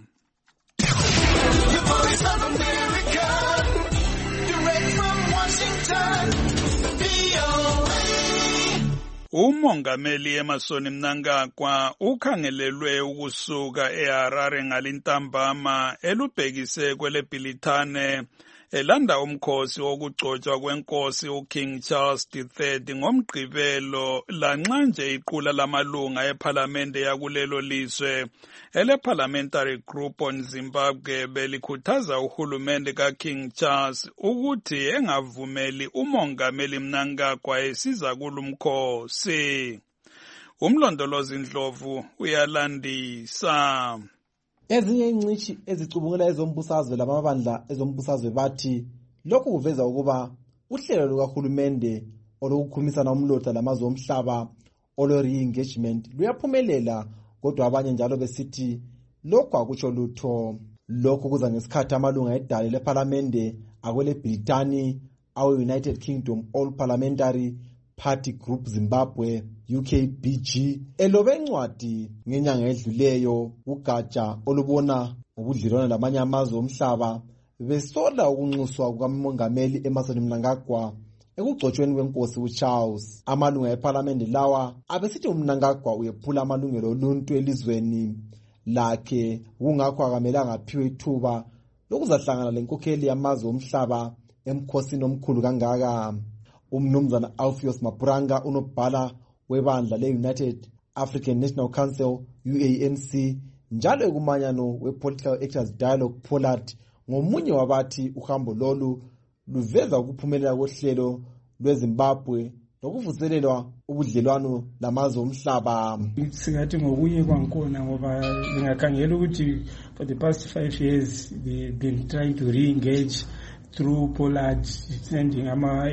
Umongameli Emmerson Mnangagwa ukhangelelwe ukusuka eHarare ngalintambama elubhekise kweleBhilithane elanda umkhosi wokugcotshwa kwenkosi uKing Charles III ngoMgqibelo, lanxa nje iqula lamalunga ePhalamende yakulelo lizwe ele-Parliamentary Group on Zimbabwe belikhuthaza uhulumende kaKing Charles ukuthi engavumeli umongameli Mnangagwa esiza kulumkhosi. Umlondolozi Ndlovu uyalandisa. Ezinye ingcishi ezicubungela ezombusazwe lamabandla ezombusazwe bathi lokhu kuveza ukuba uhlelo lukahulumende olukukhulumisana umlotha lamazwe omhlaba olo-re-engagement luyaphumelela, kodwa abanye njalo besithi lokhu akutsho lutho. Lokhu kuza ngesikhathi amalunga edale lephalamende akweleBrithani awe-United Kingdom All Parliamentary Party Group Zimbabwe UKBG elobe incwadi ngenyanga edluleyo ugatsha olubona ubudlelwane lamanye amazwe omhlaba besola ukunxuswa kukamongameli Emmerson Mnangagwa ekugcotshweni kwenkosi uCharles. Amalunga ePhalamende lawa abesithi uMnangagwa uyephula amalungelo oluntu elizweni lakhe, kungakho akamelanga aphiwe ithuba lokuzahlangana lenkokheli yamazwe omhlaba emkhosini omkhulu kangaka. Umnumzana Alpheus Mapuranga unobhala webandla le-United African National Council UANC njalo ekumanyano we-Political Actors Dialogue POLAD ngomunye wabathi uhambo lolu luveza ukuphumelela kohlelo lweZimbabwe nokuvuselelwa ubudlelwano lamazwe omhlaba. Singathi ngokunye kwankona ngoba lingakhangela ukuthi for the past 5 years they've been trying to re-engage through POLAD, sending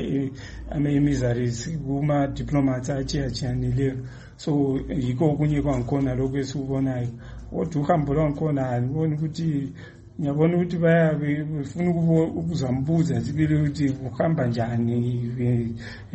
ama-emissaries kuma-diplomats achiyaneleyo. So yikho okunye kwankona lokhu esikubonayo. Kodwa uhambo lwankona aliboni ukuthi ngiyabona ukuthi bafuna ukuzambuza sibili ukuthi uhamba njani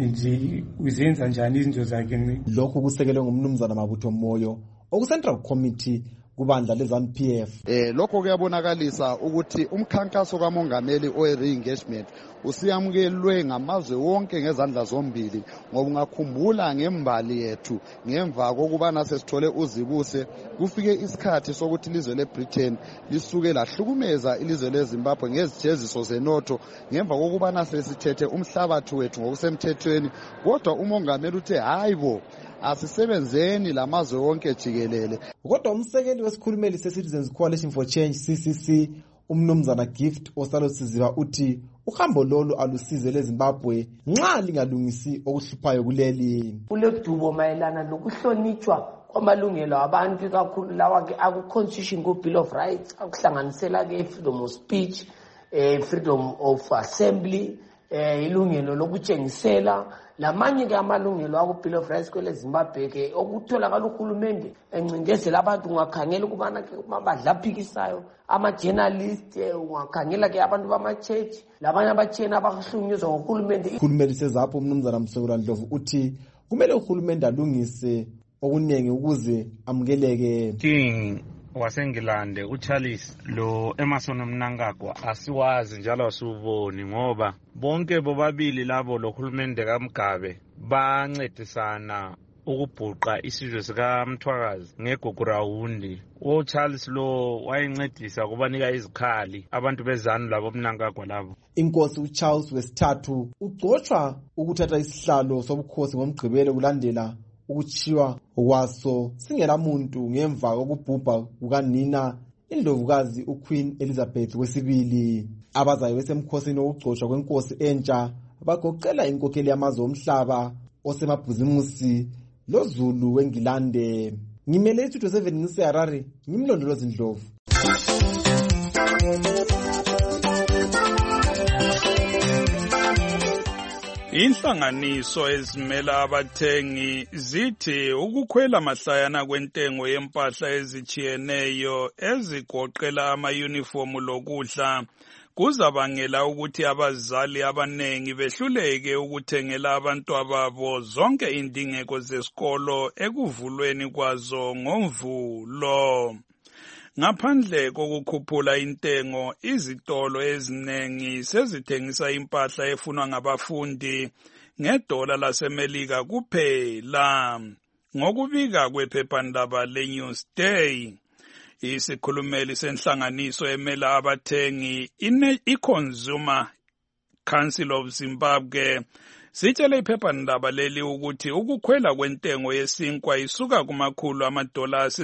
nje uzenza njani izinto zakhe. Lokhu kusekelwe ngumnumzana Mabutho Moyo oku-Central Committee kubandla le-ZANU-PF. Lokho kuyabonakalisa ukuthi umkhankaso kamongameli owe-re-engagement usiyamukelwe ngamazwe wonke ngezandla zombili, ngoba ungakhumbula ngembali yethu ngemva kokubana sesithole uzibuse kufike isikhathi sokuthi ilizwe le-Britain lisuke lahlukumeza ilizwe leZimbabwe ngezijeziso zenotho ngemva kokubana sesithethe umhlabathi wethu ngokusemthethweni. Kodwa umongameli uthe hayibo asisebenzeni lamazwe wonke jikelele. Kodwa umsekeli wesikhulumeli se-Citizens Coalition for Change CCC umnumzana Gift Osalosiziba uthi uhambo lolu alusize leZimbabwe nxa lingalungisi okuhluphayo kuleli. Uledubo mayelana lokuhlonitshwa kwamalungelo abantu kakhulu lawa ke aku-Constitution ku-Bill of Rights akuhlanganisela ke freedom of speech, freedom of assembly, ilungelo lokutshengisela lamanye ke amalungelo aku-Bill of Rights kwele Zimbabwe ke okutholakala uhulumende encindezela abantu. Ungakhangela ukubana ke badlaphikisayo ama-journalist, ungakhangela ke abantu bama-church labanye abatsheni abahlunyezwa ngohulumende. Uhulumende sezapho umnumzana Msekula Ndlovu uthi kumele uhulumende alungise okuningi ukuze amukeleke. King waseNgilande uCharles lo Emerson Mnangagwa asiwazi njalo asuboni ngoba bonke bobabili labo lohulumende kaMgabe bancedisana ukubhuqa isizwe sikaMthwakazi ngeGugurawundi. Charles lo wayencedisa kubanika izikhali abantu bezanu labo Mnangagwa labo. Inkosi uCharles wesithathu ugcotshwa ukuthatha isihlalo sobukhosi ngomgqibelo kulandela ukuchiwa kwaso singelamuntu ngemva kokubhubha kukanina indlovukazi uQueen Elizabeth II. Abazayo besemkhosini wokugcotshwa kwenkosi entsha bagoqela inkokheli yamazwe omhlaba osemabhuzimusi loZulu weNgilande. Ngimele iStudio 7 ngiseHarare, ngimlondolozi Ndlovu. Inhlanganiso ezimela abathengi zithi ukukhwela mahlayana kwentengo yempahla ezichiyeneyo ezigoqela amayunifomu lokudla kuzabangela ukuthi abazali abanengi behluleke ukuthengela abantwababo zonke indingeko zesikolo ekuvulweni kwazo ngoMvulo. Ngaphandle kokukhuphula intengo, izitolo eziningi sezithengisa impahla efunwa ngabafundi ngedola laseMelika kuphela. Ngokubika kwephephandaba leNewsday, isikhulumeli senhlanganiso emela abathengi iConsumer Council of Zimbabwe sitshele iphephandaba leli ukuthi ukukhwela kwentengo yesinkwa isuka kumakhulu $860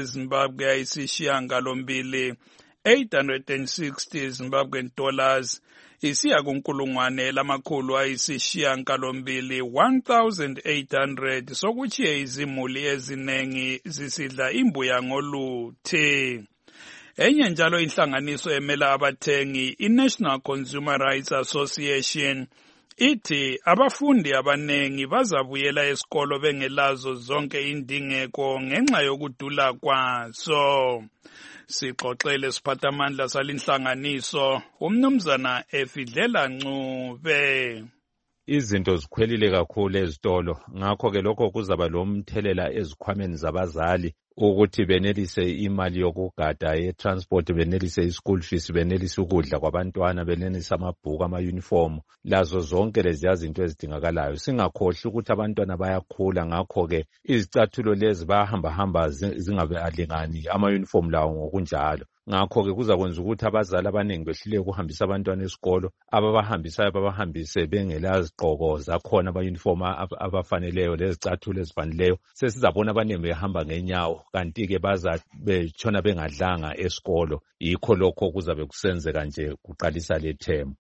Zimbabwean dollars isiya kunkulungwane lamakhulu $800 1,800 sokuchiye izimuli eziningi zisidla imbuya ngoluthi. Enye njalo inhlanganiso emela abathengi iNational Consumer Rights Association ithi abafundi abanengi bazabuyela esikolo bengelazo zonke indingeko ngenxa yokudula kwaso. Sixoxele siphathamandla salinhlanganiso umnumzana Efidlela Ncube. Izinto zikhwelile kakhulu ezitolo, ngakho ke lokho kuzaba lomthelela ezikhwameni zabazali ukuthi benelise imali yokugada ye-transport, benelise i-school fees, benelise ukudla kwabantwana, benelise amabhuku, ama-uniform, lazo zonke leziya zinto ezidingakalayo. Singakhohlwa ukuthi abantwana bayakhula, ngakho ke izicathulo lezi bayahamba zingabalingani ama-uniform lawo ngokunjalo. ngakho-ke kuzakwenza ukuthi abazali abaningi behluleke ukuhambisa abantwana esikolo, ababahambisayo babahambise bengela zigqoko zakhona ama-uniform abafaneleyo lezicathulo ezifaneleyo. Sesizabona abaningi behamba ngenyawo, kanti-ke betshona bengadlanga esikolo. Yikho lokho kuzabe kusenzeka nje kuqalisa le themu.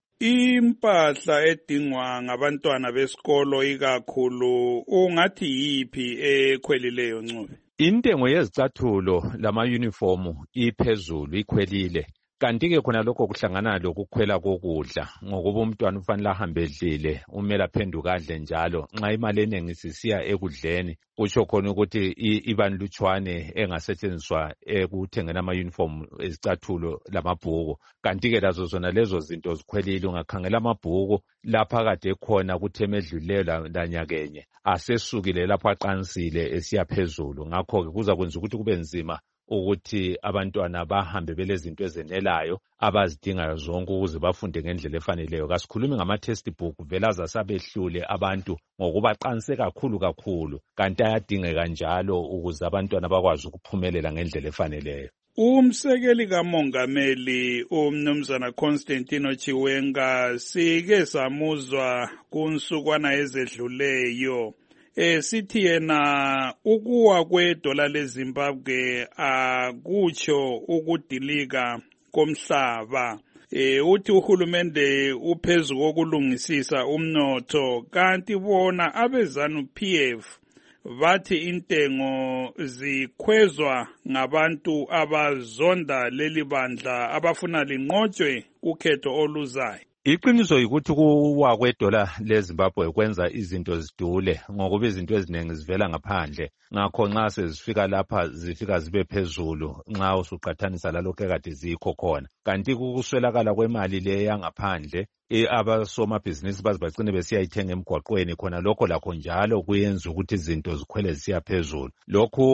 Impahla edingwa ngabantwana besikolo ikakhulu ungathi yiphi ekhwelileyo Ncube? Intengo yezicathulo lama-uniform iphezulu, ikhwelile. Kanti-ke khona lokho kuhlangana lokukhwela kokudla, ngokuba umntwana ufanele ahambe edlile, umele aphenduke adle njalo. Nxa imali eningi sisiya ekudleni, kutsho khona ukuthi ibanlutshwane engasetshenziswa ekuthengeni ama-uniform, izicathulo lamabhuku. Kanti-ke lazo zona lezo zinto zikhwelile. Ungakhangela amabhuku lapha kade khona kutheme edlulileyo lanyakenye, asesukile lapho aqansile esiya phezulu. Ngakho-ke kuzakwenza ukuthi kube nzima ukuthi abantwana bahambe belezinto ezenelayo abazidingayo zonke ukuze bafunde ngendlela efaneleyo. Kasikhulumi ngama-textbook vele azasabehlule abantu ngokuba qanse kakhulu, kanti ayadingeka njalo ukuze abantwana bakwazi ukuphumelela ngendlela efaneleyo. Umsekeli kamongameli umnumzana Constantino Chiwenga sike samuzwa kunsukwana ezedluleyo. Sithi yena ukuwa kwedola leZimbabwe akutsho ukudilika komhlaba. Uthi uhulumende uphezu kokulungisisa umnotho, kanti bona abezanu-PF bathi intengo zikhwezwa ngabantu abazonda leli bandla abafuna linqotshwe kukhetho oluzayo. Iqiniso yikuthi kuwa kwedola leZimbabwe kwenza izinto zidule ngokuba izinto eziningi zivela ngaphandle. Ngakho nxa sezifika lapha zifika zibe phezulu nxa usuqathanisa lalokho ekade zikho khona. Kanti kukuswelakala kwemali le yangaphandle, abasomabhizinisi baze bagcine besiyayithenga emgwaqweni, khona lokho lakho njalo kuyenza ukuthi izinto zikhwele zisiya phezulu. Lokhu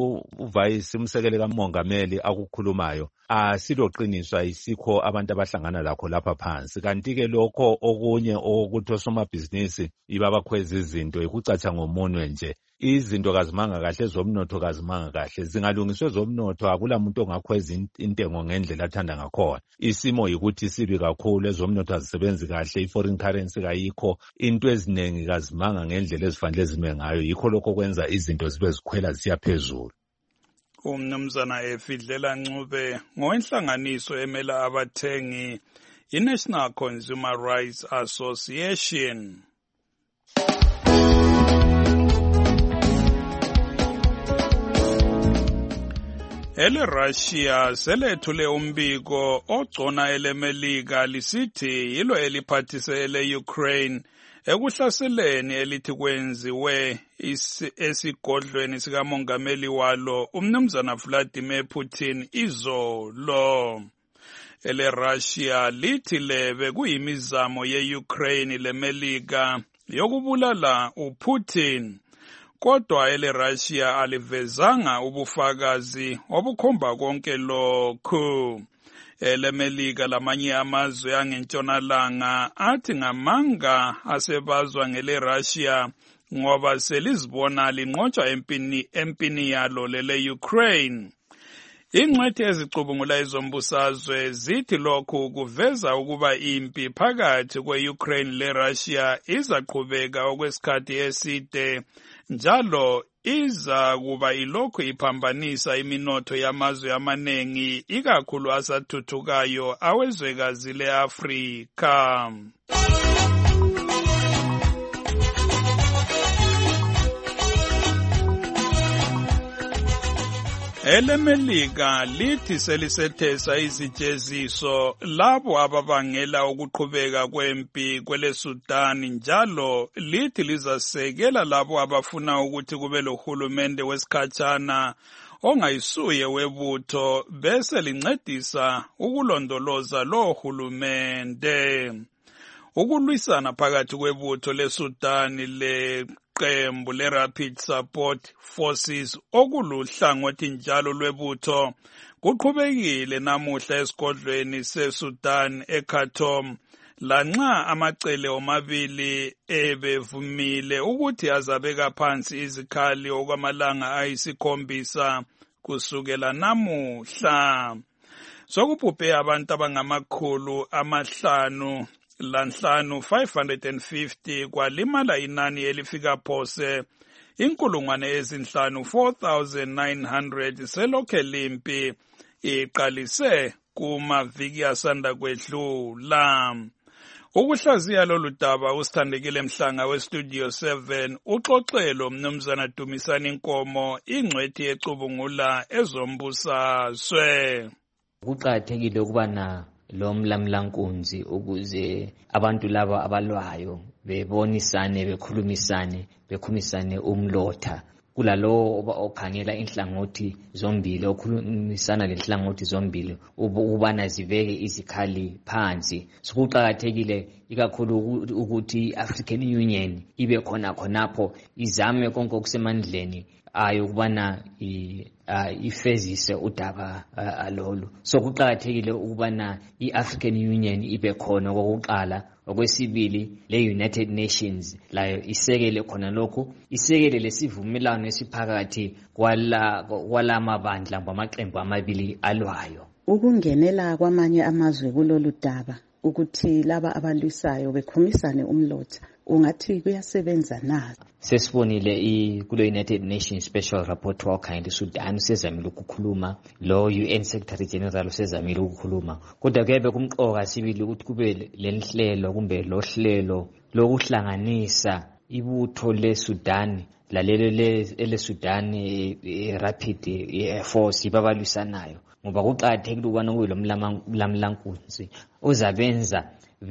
uvayisi umsekeli kamongameli akukhulumayo asiloqiniso, ayisikho abantu abahlangana lakho lapha phansi. Kanti-ke lokho okunye okuthi osomabhizinisi ibabakhweza izinto ikucatsha ngomunwe nje. Izinto kazimanga kahle, zomnotho kazimanga kahle. Zingalungiswe zomnotho akula muntu ongakhweza intengo ngendlela athanda ngakhona. Isimo yikuthi sibi kakhulu, ezomnotho azisebenzi kahle, i-foreign currency kayikho, into eziningi kazimanga ngendlela ezifanele zime ngayo. Yikho lokho kwenza izinto zibe zikhwela zisiya phezulu. Umnumzana Efidlela Ncube ngowenhlanganiso emela abathengi i-National Consumer Rights Association. Russia selethule umbiko ogcona elemelika lisithi yilo eliphathise Ukraine ekuhlaseleni elithi kwenziwe esigodlweni sikamongameli walo umnumzana Vladimir Putin izolo. Russia lithi lebe kuyimizamo ye-Ukraine lemelika yokubulala uPutin. Kodwa Russia alivezanga ubufakazi obukhomba konke lokhu. Melika lamanye amazwe angentshonalanga athi ngamanga asebazwa Russia ngoba selizibona linqotshwa empini yalo lele Ukraine. Ingcwethi ezicubungula ezombusazwe zithi lokhu kuveza ukuba impi phakathi kwe-Ukraine le-Russia izaqhubeka okwesikhathi eside, njalo iza kuba ilokhu iphambanisa iminotho yamazwe amanengi ikakhulu asathuthukayo awezwekazi le-Afrika. Melika lithi selisethesa izijeziso labo ababangela ukuqhubeka kwempi kweleSudan, njalo lithi lizasekela labo abafuna ukuthi kube lohulumende wesikhatshana ongayisuye webutho bese lincedisa ukulondoloza lo hulumende. Ukulwisana phakathi kwebutho leSudan leqembu le-Rapid Support Forces okuluhlangothi njalo lwebutho kuqhubekile namuhla esigodlweni seSudan eKhartoum, lanxa amacele omabili ebevumile ukuthi azabeka phansi izikhali okwamalanga 7 kusukela namuhla. sokubhubhe abantu abangamakhulu amahlanu lanhlanu 550 kwalimala inani elifika phose 4,900 selokhe limpi iqalise kumaviki asanda kwedlula. Ukuhlaziya lolu daba usithandekile Mhlanga weStudio 7 uxoxelo mnumzana Dumisani Nkomo ingcwethi ecubungula ezombusazwe. Kuqakathekile ukuba lo mlamlankunzi ukuze abantu laba abalwayo bebonisane bekhulumisane umlotha kulalo okhangela inhlangothi zombili okhulumisana lenhlangothi zombili ubana ziveke izikhali phansi. Sokuqakathekile ikakhulu ukuthi African Union ibe khonapho izame konke okusemandleni ayo ukubana ifezise udaba alolu. So kuqakathekile ukubana iAfrican Union ibe khona kokuqala. Okwesibili le United Nations layo isekele khona lokho, isekele lesivumelano esiphakathi kwala mabandla ngamaqembu amabili alwayo. Ukungenela kwamanye amazwe kulolu daba ukuthi laba abalwisayo bekhomisane umlotha ungathi kuyasebenza na? Sesibonile kule United Nations Special Rapporteur wakhangela iSudan sezamile ukukhuluma, lo UN Secretary General sezamile ukukhuluma. Kodwa kuyebe kumqoka sibili ukuthi kube lenhlelo kumbe lohlelo lokuhlanganisa ibutho leSudan lalelo leSudan Rapid Force babalwisanayo, ngoba kuqakathekile ukubana kube lo mlamlankunzi ozabenza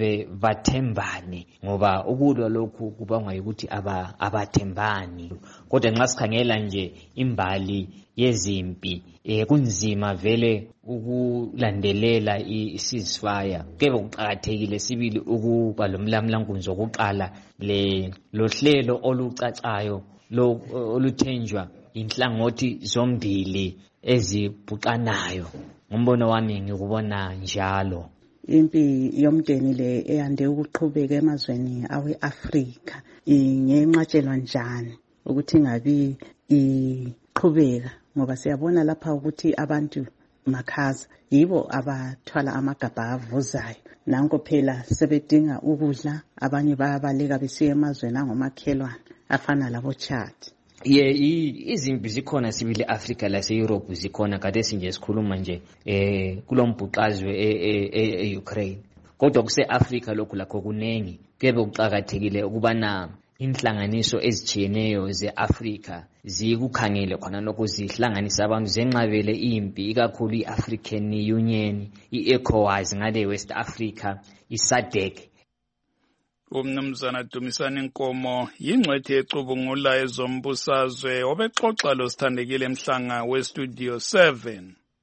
bathembane, ngoba ukulwa lokhu kubangwa ukuthi abathembani. Kodwa nxa sikhangela nje imbali yezimpi kunzima vele ukulandelela i-ceasefire. Kebe kuqakathekile sibili ukuba lo mlamlankunzi wokuqala lohlelo olucacayo oluthenjwa inhlangothi zombili ezibhuqanayo. Ngombono wami ngikubona njalo. Impi yomndeni le eyande ukuqhubeka emazweni awe-Afrika ingenqatshelwa njani ukuthi ingabi iqhubeka, ngoba siyabona lapha ukuthi abantu makhaza yibo abathwala amagabha avuzayo. Nanko phela sebedinga ukudla, abanye bayabaleka besiya emazweni angomakhelwane afana labo Chad. Izimpi zikhona sibili Africa lase-Europe zikhona, kade sinje sikhuluma nje kulombhuqazwe e-Ukraine. Kodwa kuse-Africa lokhu lakho kunengi. Kebe kuqakathekile ukubana inhlanganiso ezitshiyeneyo ze-Africa zikukhangele khona lokho, zihlanganisa abantu zenqabele impi, ikakhulu i-African Union, i-ECOWAS ngale West Africa, i-SADC. Umnumzana Dumisani Nkomo yingcwethi ecubungula ezombusazwe obexoxa lo Sithandekile Mhlanga weStudio 7.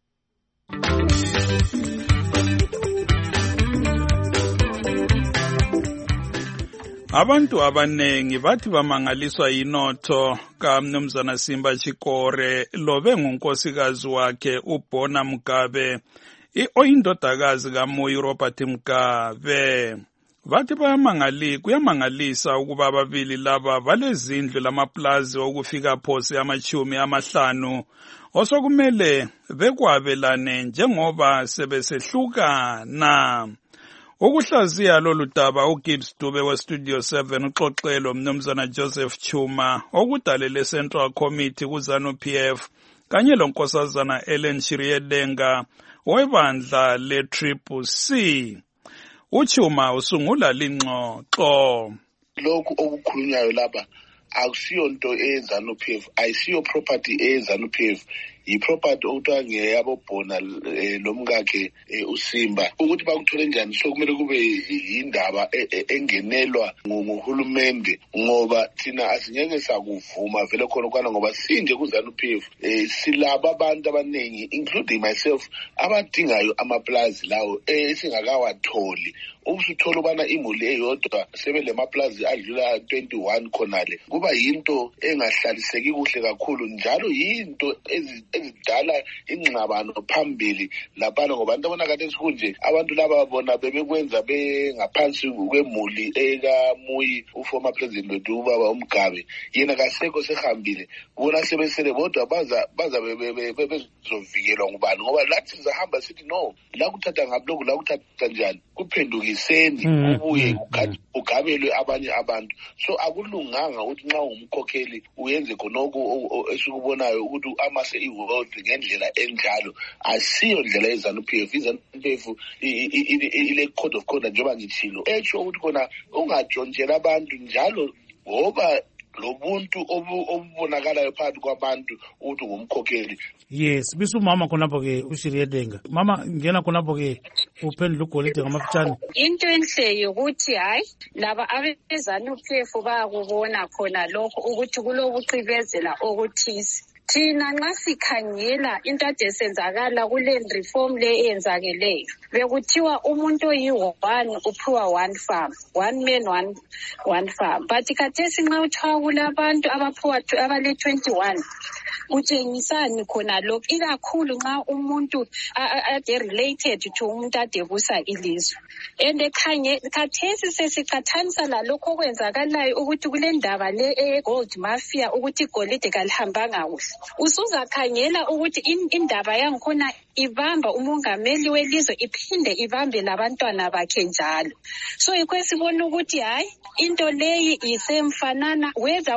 Abantu abanengi bathi bamangaliswa yinotho kaMnumzana Simba Chikore lobe ngunkosikazi wakhe uBona Mugabe oyindodakazi kaMoyo Robert Mugabe. Bathi kuyamangalisa ukuba ababili laba balezindlu lamaplazi okufika phose ama50 osokumele bekwabelane njengoba sebesehlukana. Ukuhlaziya lolu daba uGibbs Dube weStudio 7 uxoxelo mnumzana Joseph Chuma okudalele Central Committee kuZANU-PF kanye lonkosazana Ellen Shiriedenga webandla le-CCC. Uchuma usungula lingxoxo. Lokhu okukhulunywayo lapha akusiyo into eZANU-PF, ayisiyo property eZANU-PF, yiproperty okuthiwa ngeyabobhona lomkakhe uSimba. Ukuthi bakuthole njani sokumele kube yindaba engenelwa nguhulumende, ngoba thina asingeke sakuvuma vele khona kwana, ngoba sinje kuZANU-PF silaba abantu abaningi including myself abadingayo amaplazi lawo esingakawatholi. Ubusuthola ubana imuli eyodwa sebele maplazi adlula 21 khonale, kuba yinto engahlaliseki kuhle kakhulu, njalo yinto ezidala ingxabano phambili laphana ngoba into abona kade sikunje abantu laba bona bebekwenza bengaphansi kwemuli ekaMuyi uformer president wethu ubaba uMgabe yena kasekho sehambile bona sebesele bodwa baza bezovikelwa ngubani ngoba lathi sizahamba sithi no la kuthatha ngabuloko la kuthatha njani kuphendukiseni kubuye ugabelwe abanye abantu so akulunganga ukuthi nxa umkhokheli uyenze khonoko esikubonayo ukuthi amase iworld ngendlela enjalo asiyo ndlela yeZANU-PF iZANU-PF ile code of conduct njengoba ngithilo etsho ukuthi khona ungajontshela abantu njalo ngoba lobuntu obubonakalayo phakathi kwabantu ukuthi ngumkhokheli. Yes, bisumama khonapho ke uShiriyedenga. Mama ngena khonapho ke uphendula uGolide ngamafutshane. Into enhle ukuthi hayi laba abeZANU-PF bayakubona khona lokho ukuthi kulobucibezela okuthisi. Thina nxa sikhangela into ade senzakala kule reform le eyenzakeleyo bekuthiwa umuntu oyi-1 uphiwa 1 farm, 1 man 1 farm, but khathesi nxa uthiwa kulabantu abaphiwa abale-21 kutshengisani khona lokhu ikakhulu nxa umuntu ade related to umuntu ade busa ilizwe and khathesi sesiqathanisa lalokho okwenzakalayo ukuthi kule ndaba le e-gold mafia ukuthi igolide kalihambanga kuhle usuzakhangela ukuthi indaba yangikhona ibamba umongameli welizwe iphinde ibambe labantwana bakhe njalo so yikho esibona ukuthi hayi into leyi isemfanana whether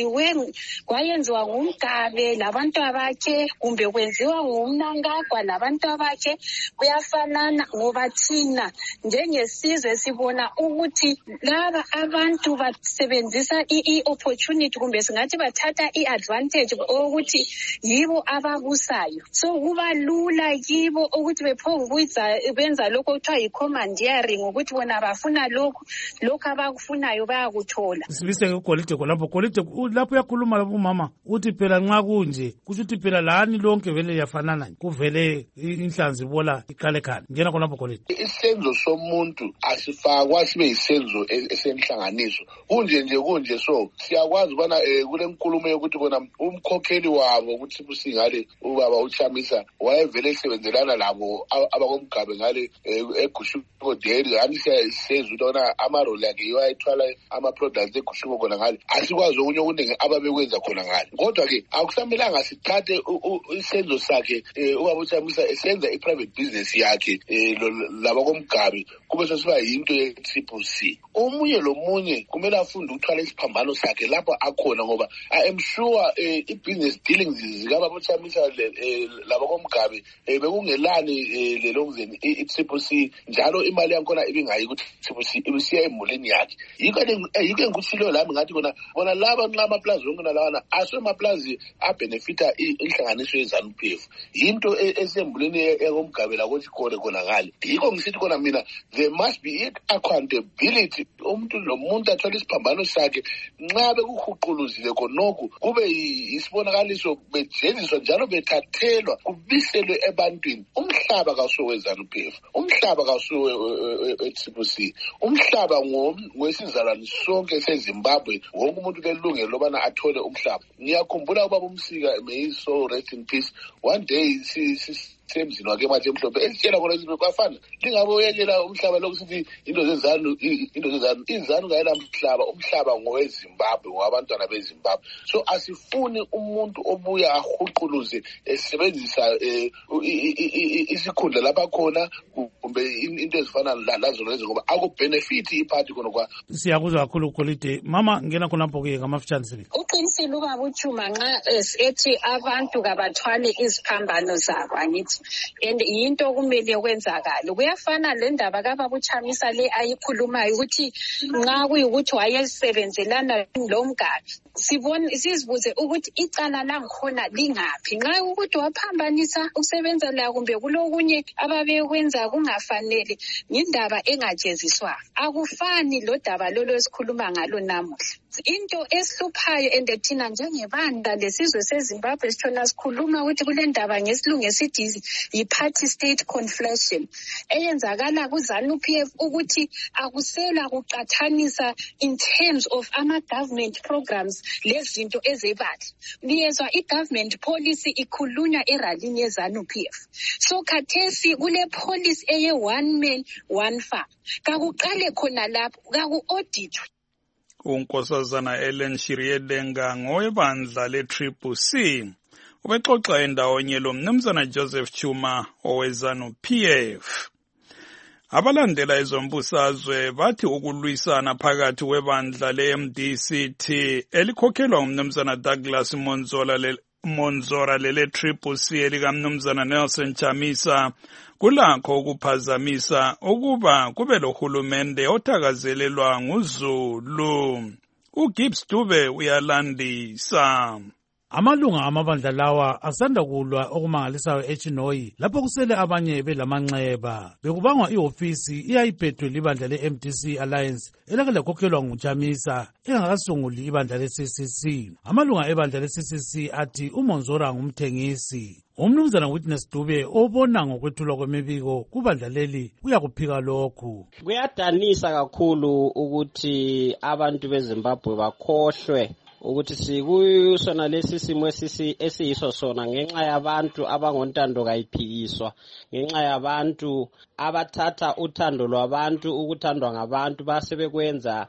kwayenziwa ngumgabe labantwana bakhe kumbe kwenziwa ngumnangagwa labantwana bakhe kuyafanana ngoba thina njengesizwe sibona ukuthi laba abantu basebenzisa i-opportunity kumbe singathi bathatha i-advantage ukuthi yibo ababusayo so kuba lula kibo ukuthi benza lokho kuthiwa yi-commandeering ukuthi bona bafuna lokhu abakufunayo bayakuthola. Sibise uGolide khonapho. Golide lapho uyakhuluma lapho umama uthi phela nxa kunje kusho ukuthi phela lani lonke vele liyafanana kuvele inhlanzi ibola ikhalekhale. Ngena khonapho Golide. Isenzo somuntu asifakwa sibe yisenzo esenhlanganiso kunje so siyakwazi ubana kule nkulumo yokuthi bona umkhokheli wabo ukuthi busingale ubaba uChamisa wayevele esebenzelana labo abakomgabe ngale eGushuko Dairy hani siyezwe ubona amaroli akhe wayethwala ama-products eGushuko khona ngale asikwazi okunye okuningi ababekwenza khona ngale kodwa ke akusamelanga sithathe isenzo sakhe ubaba uChamisa esenza i-private business yakhe labakomgabe kube sesiba yinto ye-CCC omunye lomunye kumele afunde ukuthwala isiphambano sakhe lapho akhona ngoba I'm sure i-business dealings zikababa uChamisa labakomgabe bekungelani lelongzeni i-CCC njalo imali yakhona ibingayi ukuthi CCC ibisiya emulini yakhe yikho engikuthilo lami ngathi bona laba nxa amaplazi wonke nalawana asemaplazi abenefita inhlanganiso yeZANU-PF yinto esembuleni yakomgabe lakoTshikore khona ngale yikho ngisithi khona mina there must be accountability umuntu nomuntu athola isiphambano sakhe nxa bekuhuquluzile khonokho kube isibonakaliso bejenziswa njalo bethathelwa kubiselwe ebantwini umhlaba kasuwe weZANU-PF umhlaba kasuwe e-CCC umhlaba ngowesizalwane sonke seZimbabwe wonke umuntu lelungelo lobana athole umhlaba ngiyakhumbula ubaba uMsika may his soul rest in peace one day semzini wakhe manje emhlophe esitshela khona izinto bafana lingabe uyekela umhlaba lokusithi into zezanu izanu ngayela umhlaba ngoweZimbabwe ngwabantwana beZimbabwe so asifuni umuntu obuya ahuquluze esebenzisa isikhundla lapha khona kumbe into ezifana lazo lezo ngoba akubenefit iphathi khona kwa siyakuzwa kakhulu uGolide. Mama ngena khonapho ke ngamafutshane sibe uqinisile ubaba uChuma nxa ethi abantu kabathwale iziphambano zabo angithi and yinto kumele kwenzakala kuyafana le ndaba kababa uChamisa le ayikhulumayo ukuthi nxa kuyikuthi wayesebenzelana lomgabi sizibuze ukuthi icala langikhona lingaphi nxa ukuthi waphambanisa ukusebenza la kumbe kulokunye ababekwenza kungafanele ngindaba engajeziswa akufani lo daba lolo esikhuluma ngalo namuhla into esihluphayo and thina njengebandla lesizwe seZimbabwe sithona sikhuluma ukuthi kule ndaba ngesilungu esithi yi-party state conflation eyenzakala ku-ZANU-PF ukuthi akusela kuqathanisa in terms of ama-government programs lezinto ezebali. Niyezwa i-government policy ikhulunywa eralini ye-ZANU-PF. So khathesi kule policy eye one man one farm. Kakuqale khona lapho kaku-auditwe. uNkosazana Ellen Shiriedenga ngowebandla le-CCC ubexoxa endawonye lo mnumzana Joseph Chuma owe-ZANU-PF. Abalandela ezombusazwe bathi ukulwisana phakathi kwebandla le-MDCT elikhokhelwa ngumnumzana Douglas Monzora lele-CCC elikamnumzana Nelson Chamisa kulakho ukuphazamisa ukuba kube lohulumende othakazelelwa nguZulu. uGibbs Dube uyalandisa. Amalunga amabandla lawa asanda kulwa okumangalisayo eChinoyi lapho kusele abanye belamanxeba. Bekubangwa ihofisi iyayiphethwe libandla le-MDC Alliance elake lakhokhelwa nguChamisa engakasunguli ibandla le-CCC. Amalunga ebandla le-CCC athi uMonzora ngumthengisi. Umnumzana Witness Dube obona ngokwethulwa kwemibiko kubandla leli uyakuphika lokhu. Kuyadanisa kakhulu ukuthi abantu beZimbabwe bakhohlwe ukuthi sikusona lesi simo esiyiso sona ngenxa yabantu abangontando kayiphikiswa, ngenxa yabantu abathatha uthando lwabantu, ukuthandwa ngabantu basebekwenza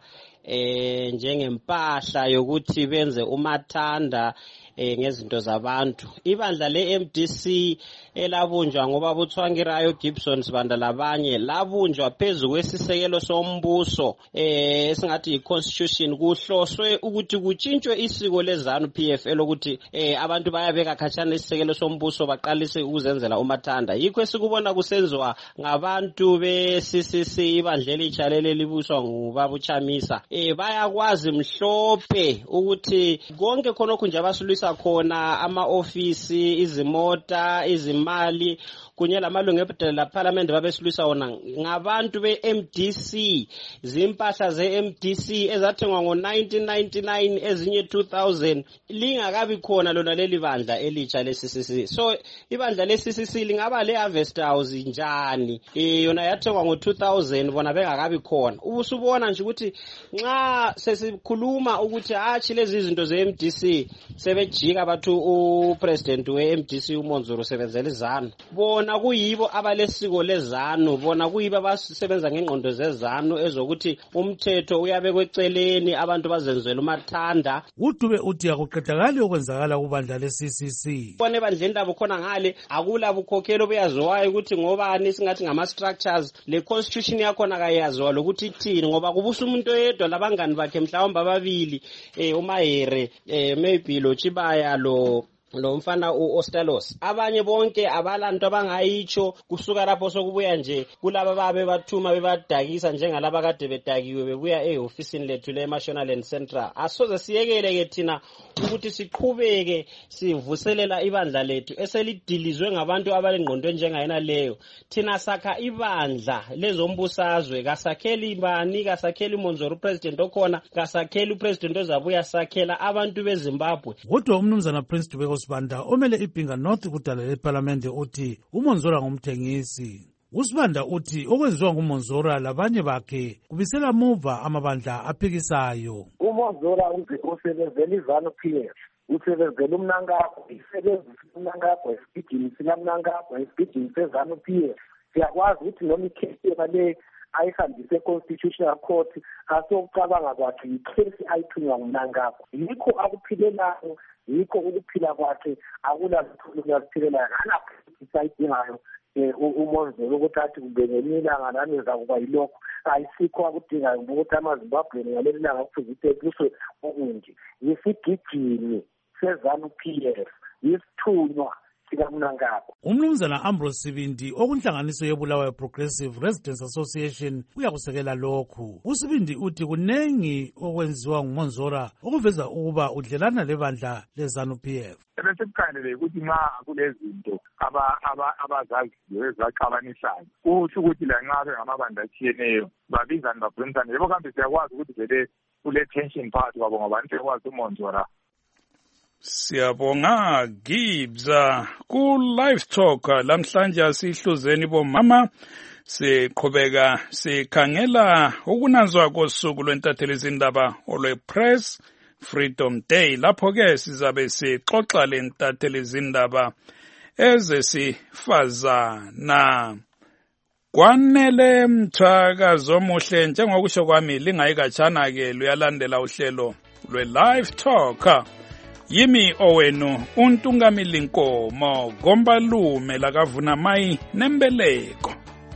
njengempahla yokuthi benze umathanda ngezinto zabantu. Ibandla le-MDC elabunjwa ngoba buthwangirayo Gibson sibanda labanye labunjwa phezu kwesisekelo sombuso esingathi i-constitution kuhloswe ukuthi kutshintshwe isiko le-ZANU-PF elokuthi abantu bayabeka khatshana isisekelo sombuso baqalise ukuzenzela umathanda. Yikho esikubona kusenziwa ngabantu be-CCC ibandla elitshalele libuswa ngubaba uChamisa. Bayakwazi mhlophe ukuthi konke khonokho nje abasulisa khona ama-ofisi, izimota, izimali kunye lamalungu ebhedlela parliament babesilwisa wona ngabantu be-MDC, zimpahla ze-MDC ezathengwa ngo-1999 ezinye 2000 lingakabi khona lona leli bandla elitsha le-CCC. So ibandla le-CCC lingaba le-Harvest House njani yona yathengwa ngo-2000 bona bengakabi khona. Ubusubona nje ukuthi nxa sesikhuluma ukuthi hatshi lezi izinto ze-MDC sebejika bathu upresident we-MDC uMonzoro usebenzela iZANU, bona kuyibo abalesiko leZANU, bona kuyibo abasebenza ngengqondo zeZANU ezokuthi umthetho uyabekwe eceleni abantu bazenzela umathanda. uDube uthi akuqedakali okwenzakala kubandla le-CCC. Bona ebandleni labo khona ngale akula bukhokhelo buyaziwayo ukuthi ngobani singathi ngama-structures, le constitution yakhona kayaziwa lokuthi ithini ngoba kubusa umuntu oyedwa labangani bakhe mhlawumbe ababili uMahere maybe lo Chibaya lo mfana uOstalos. Abanye bonke abalanto abangayitsho kusuka lapho sokubuya nje kulaba babe bathuma bebadakisa njengalaba kade bedakiwe bebuya ehofisini lethu le-National and Central. Asoze siyekele ke thina ukuthi siqhubeke sivuselela ibandla lethu eselidilizwe ngabantu abalengqondo njengayena leyo. Thina sakha ibandla lezombusazwe, kasakheli bani, kasakheli Monzoro president okhona, kasakheli upresident ozabuya sakhela abantu beZimbabwe. Kodwa umnumzana Prince Dube Sibanda omele iBhinga North kudala leParliament uthi uMonzora ngumthengisi. uSibanda uthi okwenziwa nguMonzora labanye bakhe kubisela muva amabandla aphikisayo. uMonzora usebenzela iZANU-PF, usebenzela uMnangagwa, isebenzisa uMnangagwa esigidini sikaMnangagwa, esigidini seZANU-PF. Siyakwazi ukuthi noma ikhesi le ayihambise constitutional court asokucabanga kwakhe ikhesi ayithunywa nguMnangagwa. Yikho akuphilelayo, yikho ukuphila kwakhe akulaziphilela sayidingayo uMonzoro ukuthi athi kubengenilanga nami zakuba yilokho ayisikho akudingayo ukuthi amaZimbabwe ngaleli langa kufuze kuswe okunje. Yisigijini seZANU-PF, yisithunywa sikaMnangagwa. Umnumzana Ambrose Sibindi okunhlanganiso yebulawayo Progressive Residents Association uyakusekela lokhu. uSibindi uthi kunengi okwenziwa nguMonzora okuveza ukuba udlelana lebandla leZANU-PF. Besikhangelele ukuthi nxa kulezinto abazaziyo ezaxabanisayo kusho ukuthi lanxa bengamabandla atshiyeneyo babizane babonisane. Yebo kambe siyakwazi ukuthi vele kule tension phakathi kwabo ngoba nje kwazi uMonzora Siyabonga Gibza ku Live Talk lamhlanje sihluzeni bomama siqhubeka sikhangela ukunanzwa kosuku lwentatheli izindaba olwe-Press Freedom Day lapho ke sizabe sixoxa lentatheli izindaba ezesifazana. Kwanele Mthakazo Muhle njengokusho kwami lingayikatshana ke luyalandela uhlelo lwe-Live Talk. Yimi owenu uNtungamili Nkomo Gombalume lakavuna mai nembeleko.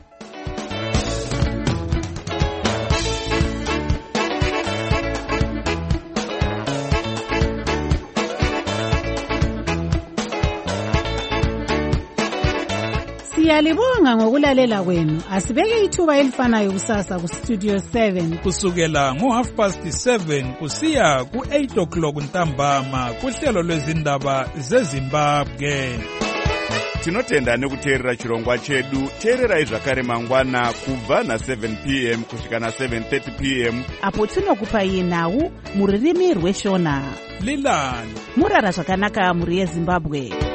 Siyalibonga ngokulalela kwenu. Asibeke ithuba elifanayo kusasa ku Studio 7 kusukela ngo7:30 kusiya ku8:00 ntambama kuhlelo lwezindaba zeZimbabwe. Tinotenda nekuteerera chirongwa chedu. Teererai zvakare mangwana kubva na7 p.m. kusvika na7:30 p.m. apo tinokupai nhau muririmi rweshona. Lilani murara zvakanaka muri yeZimbabwe.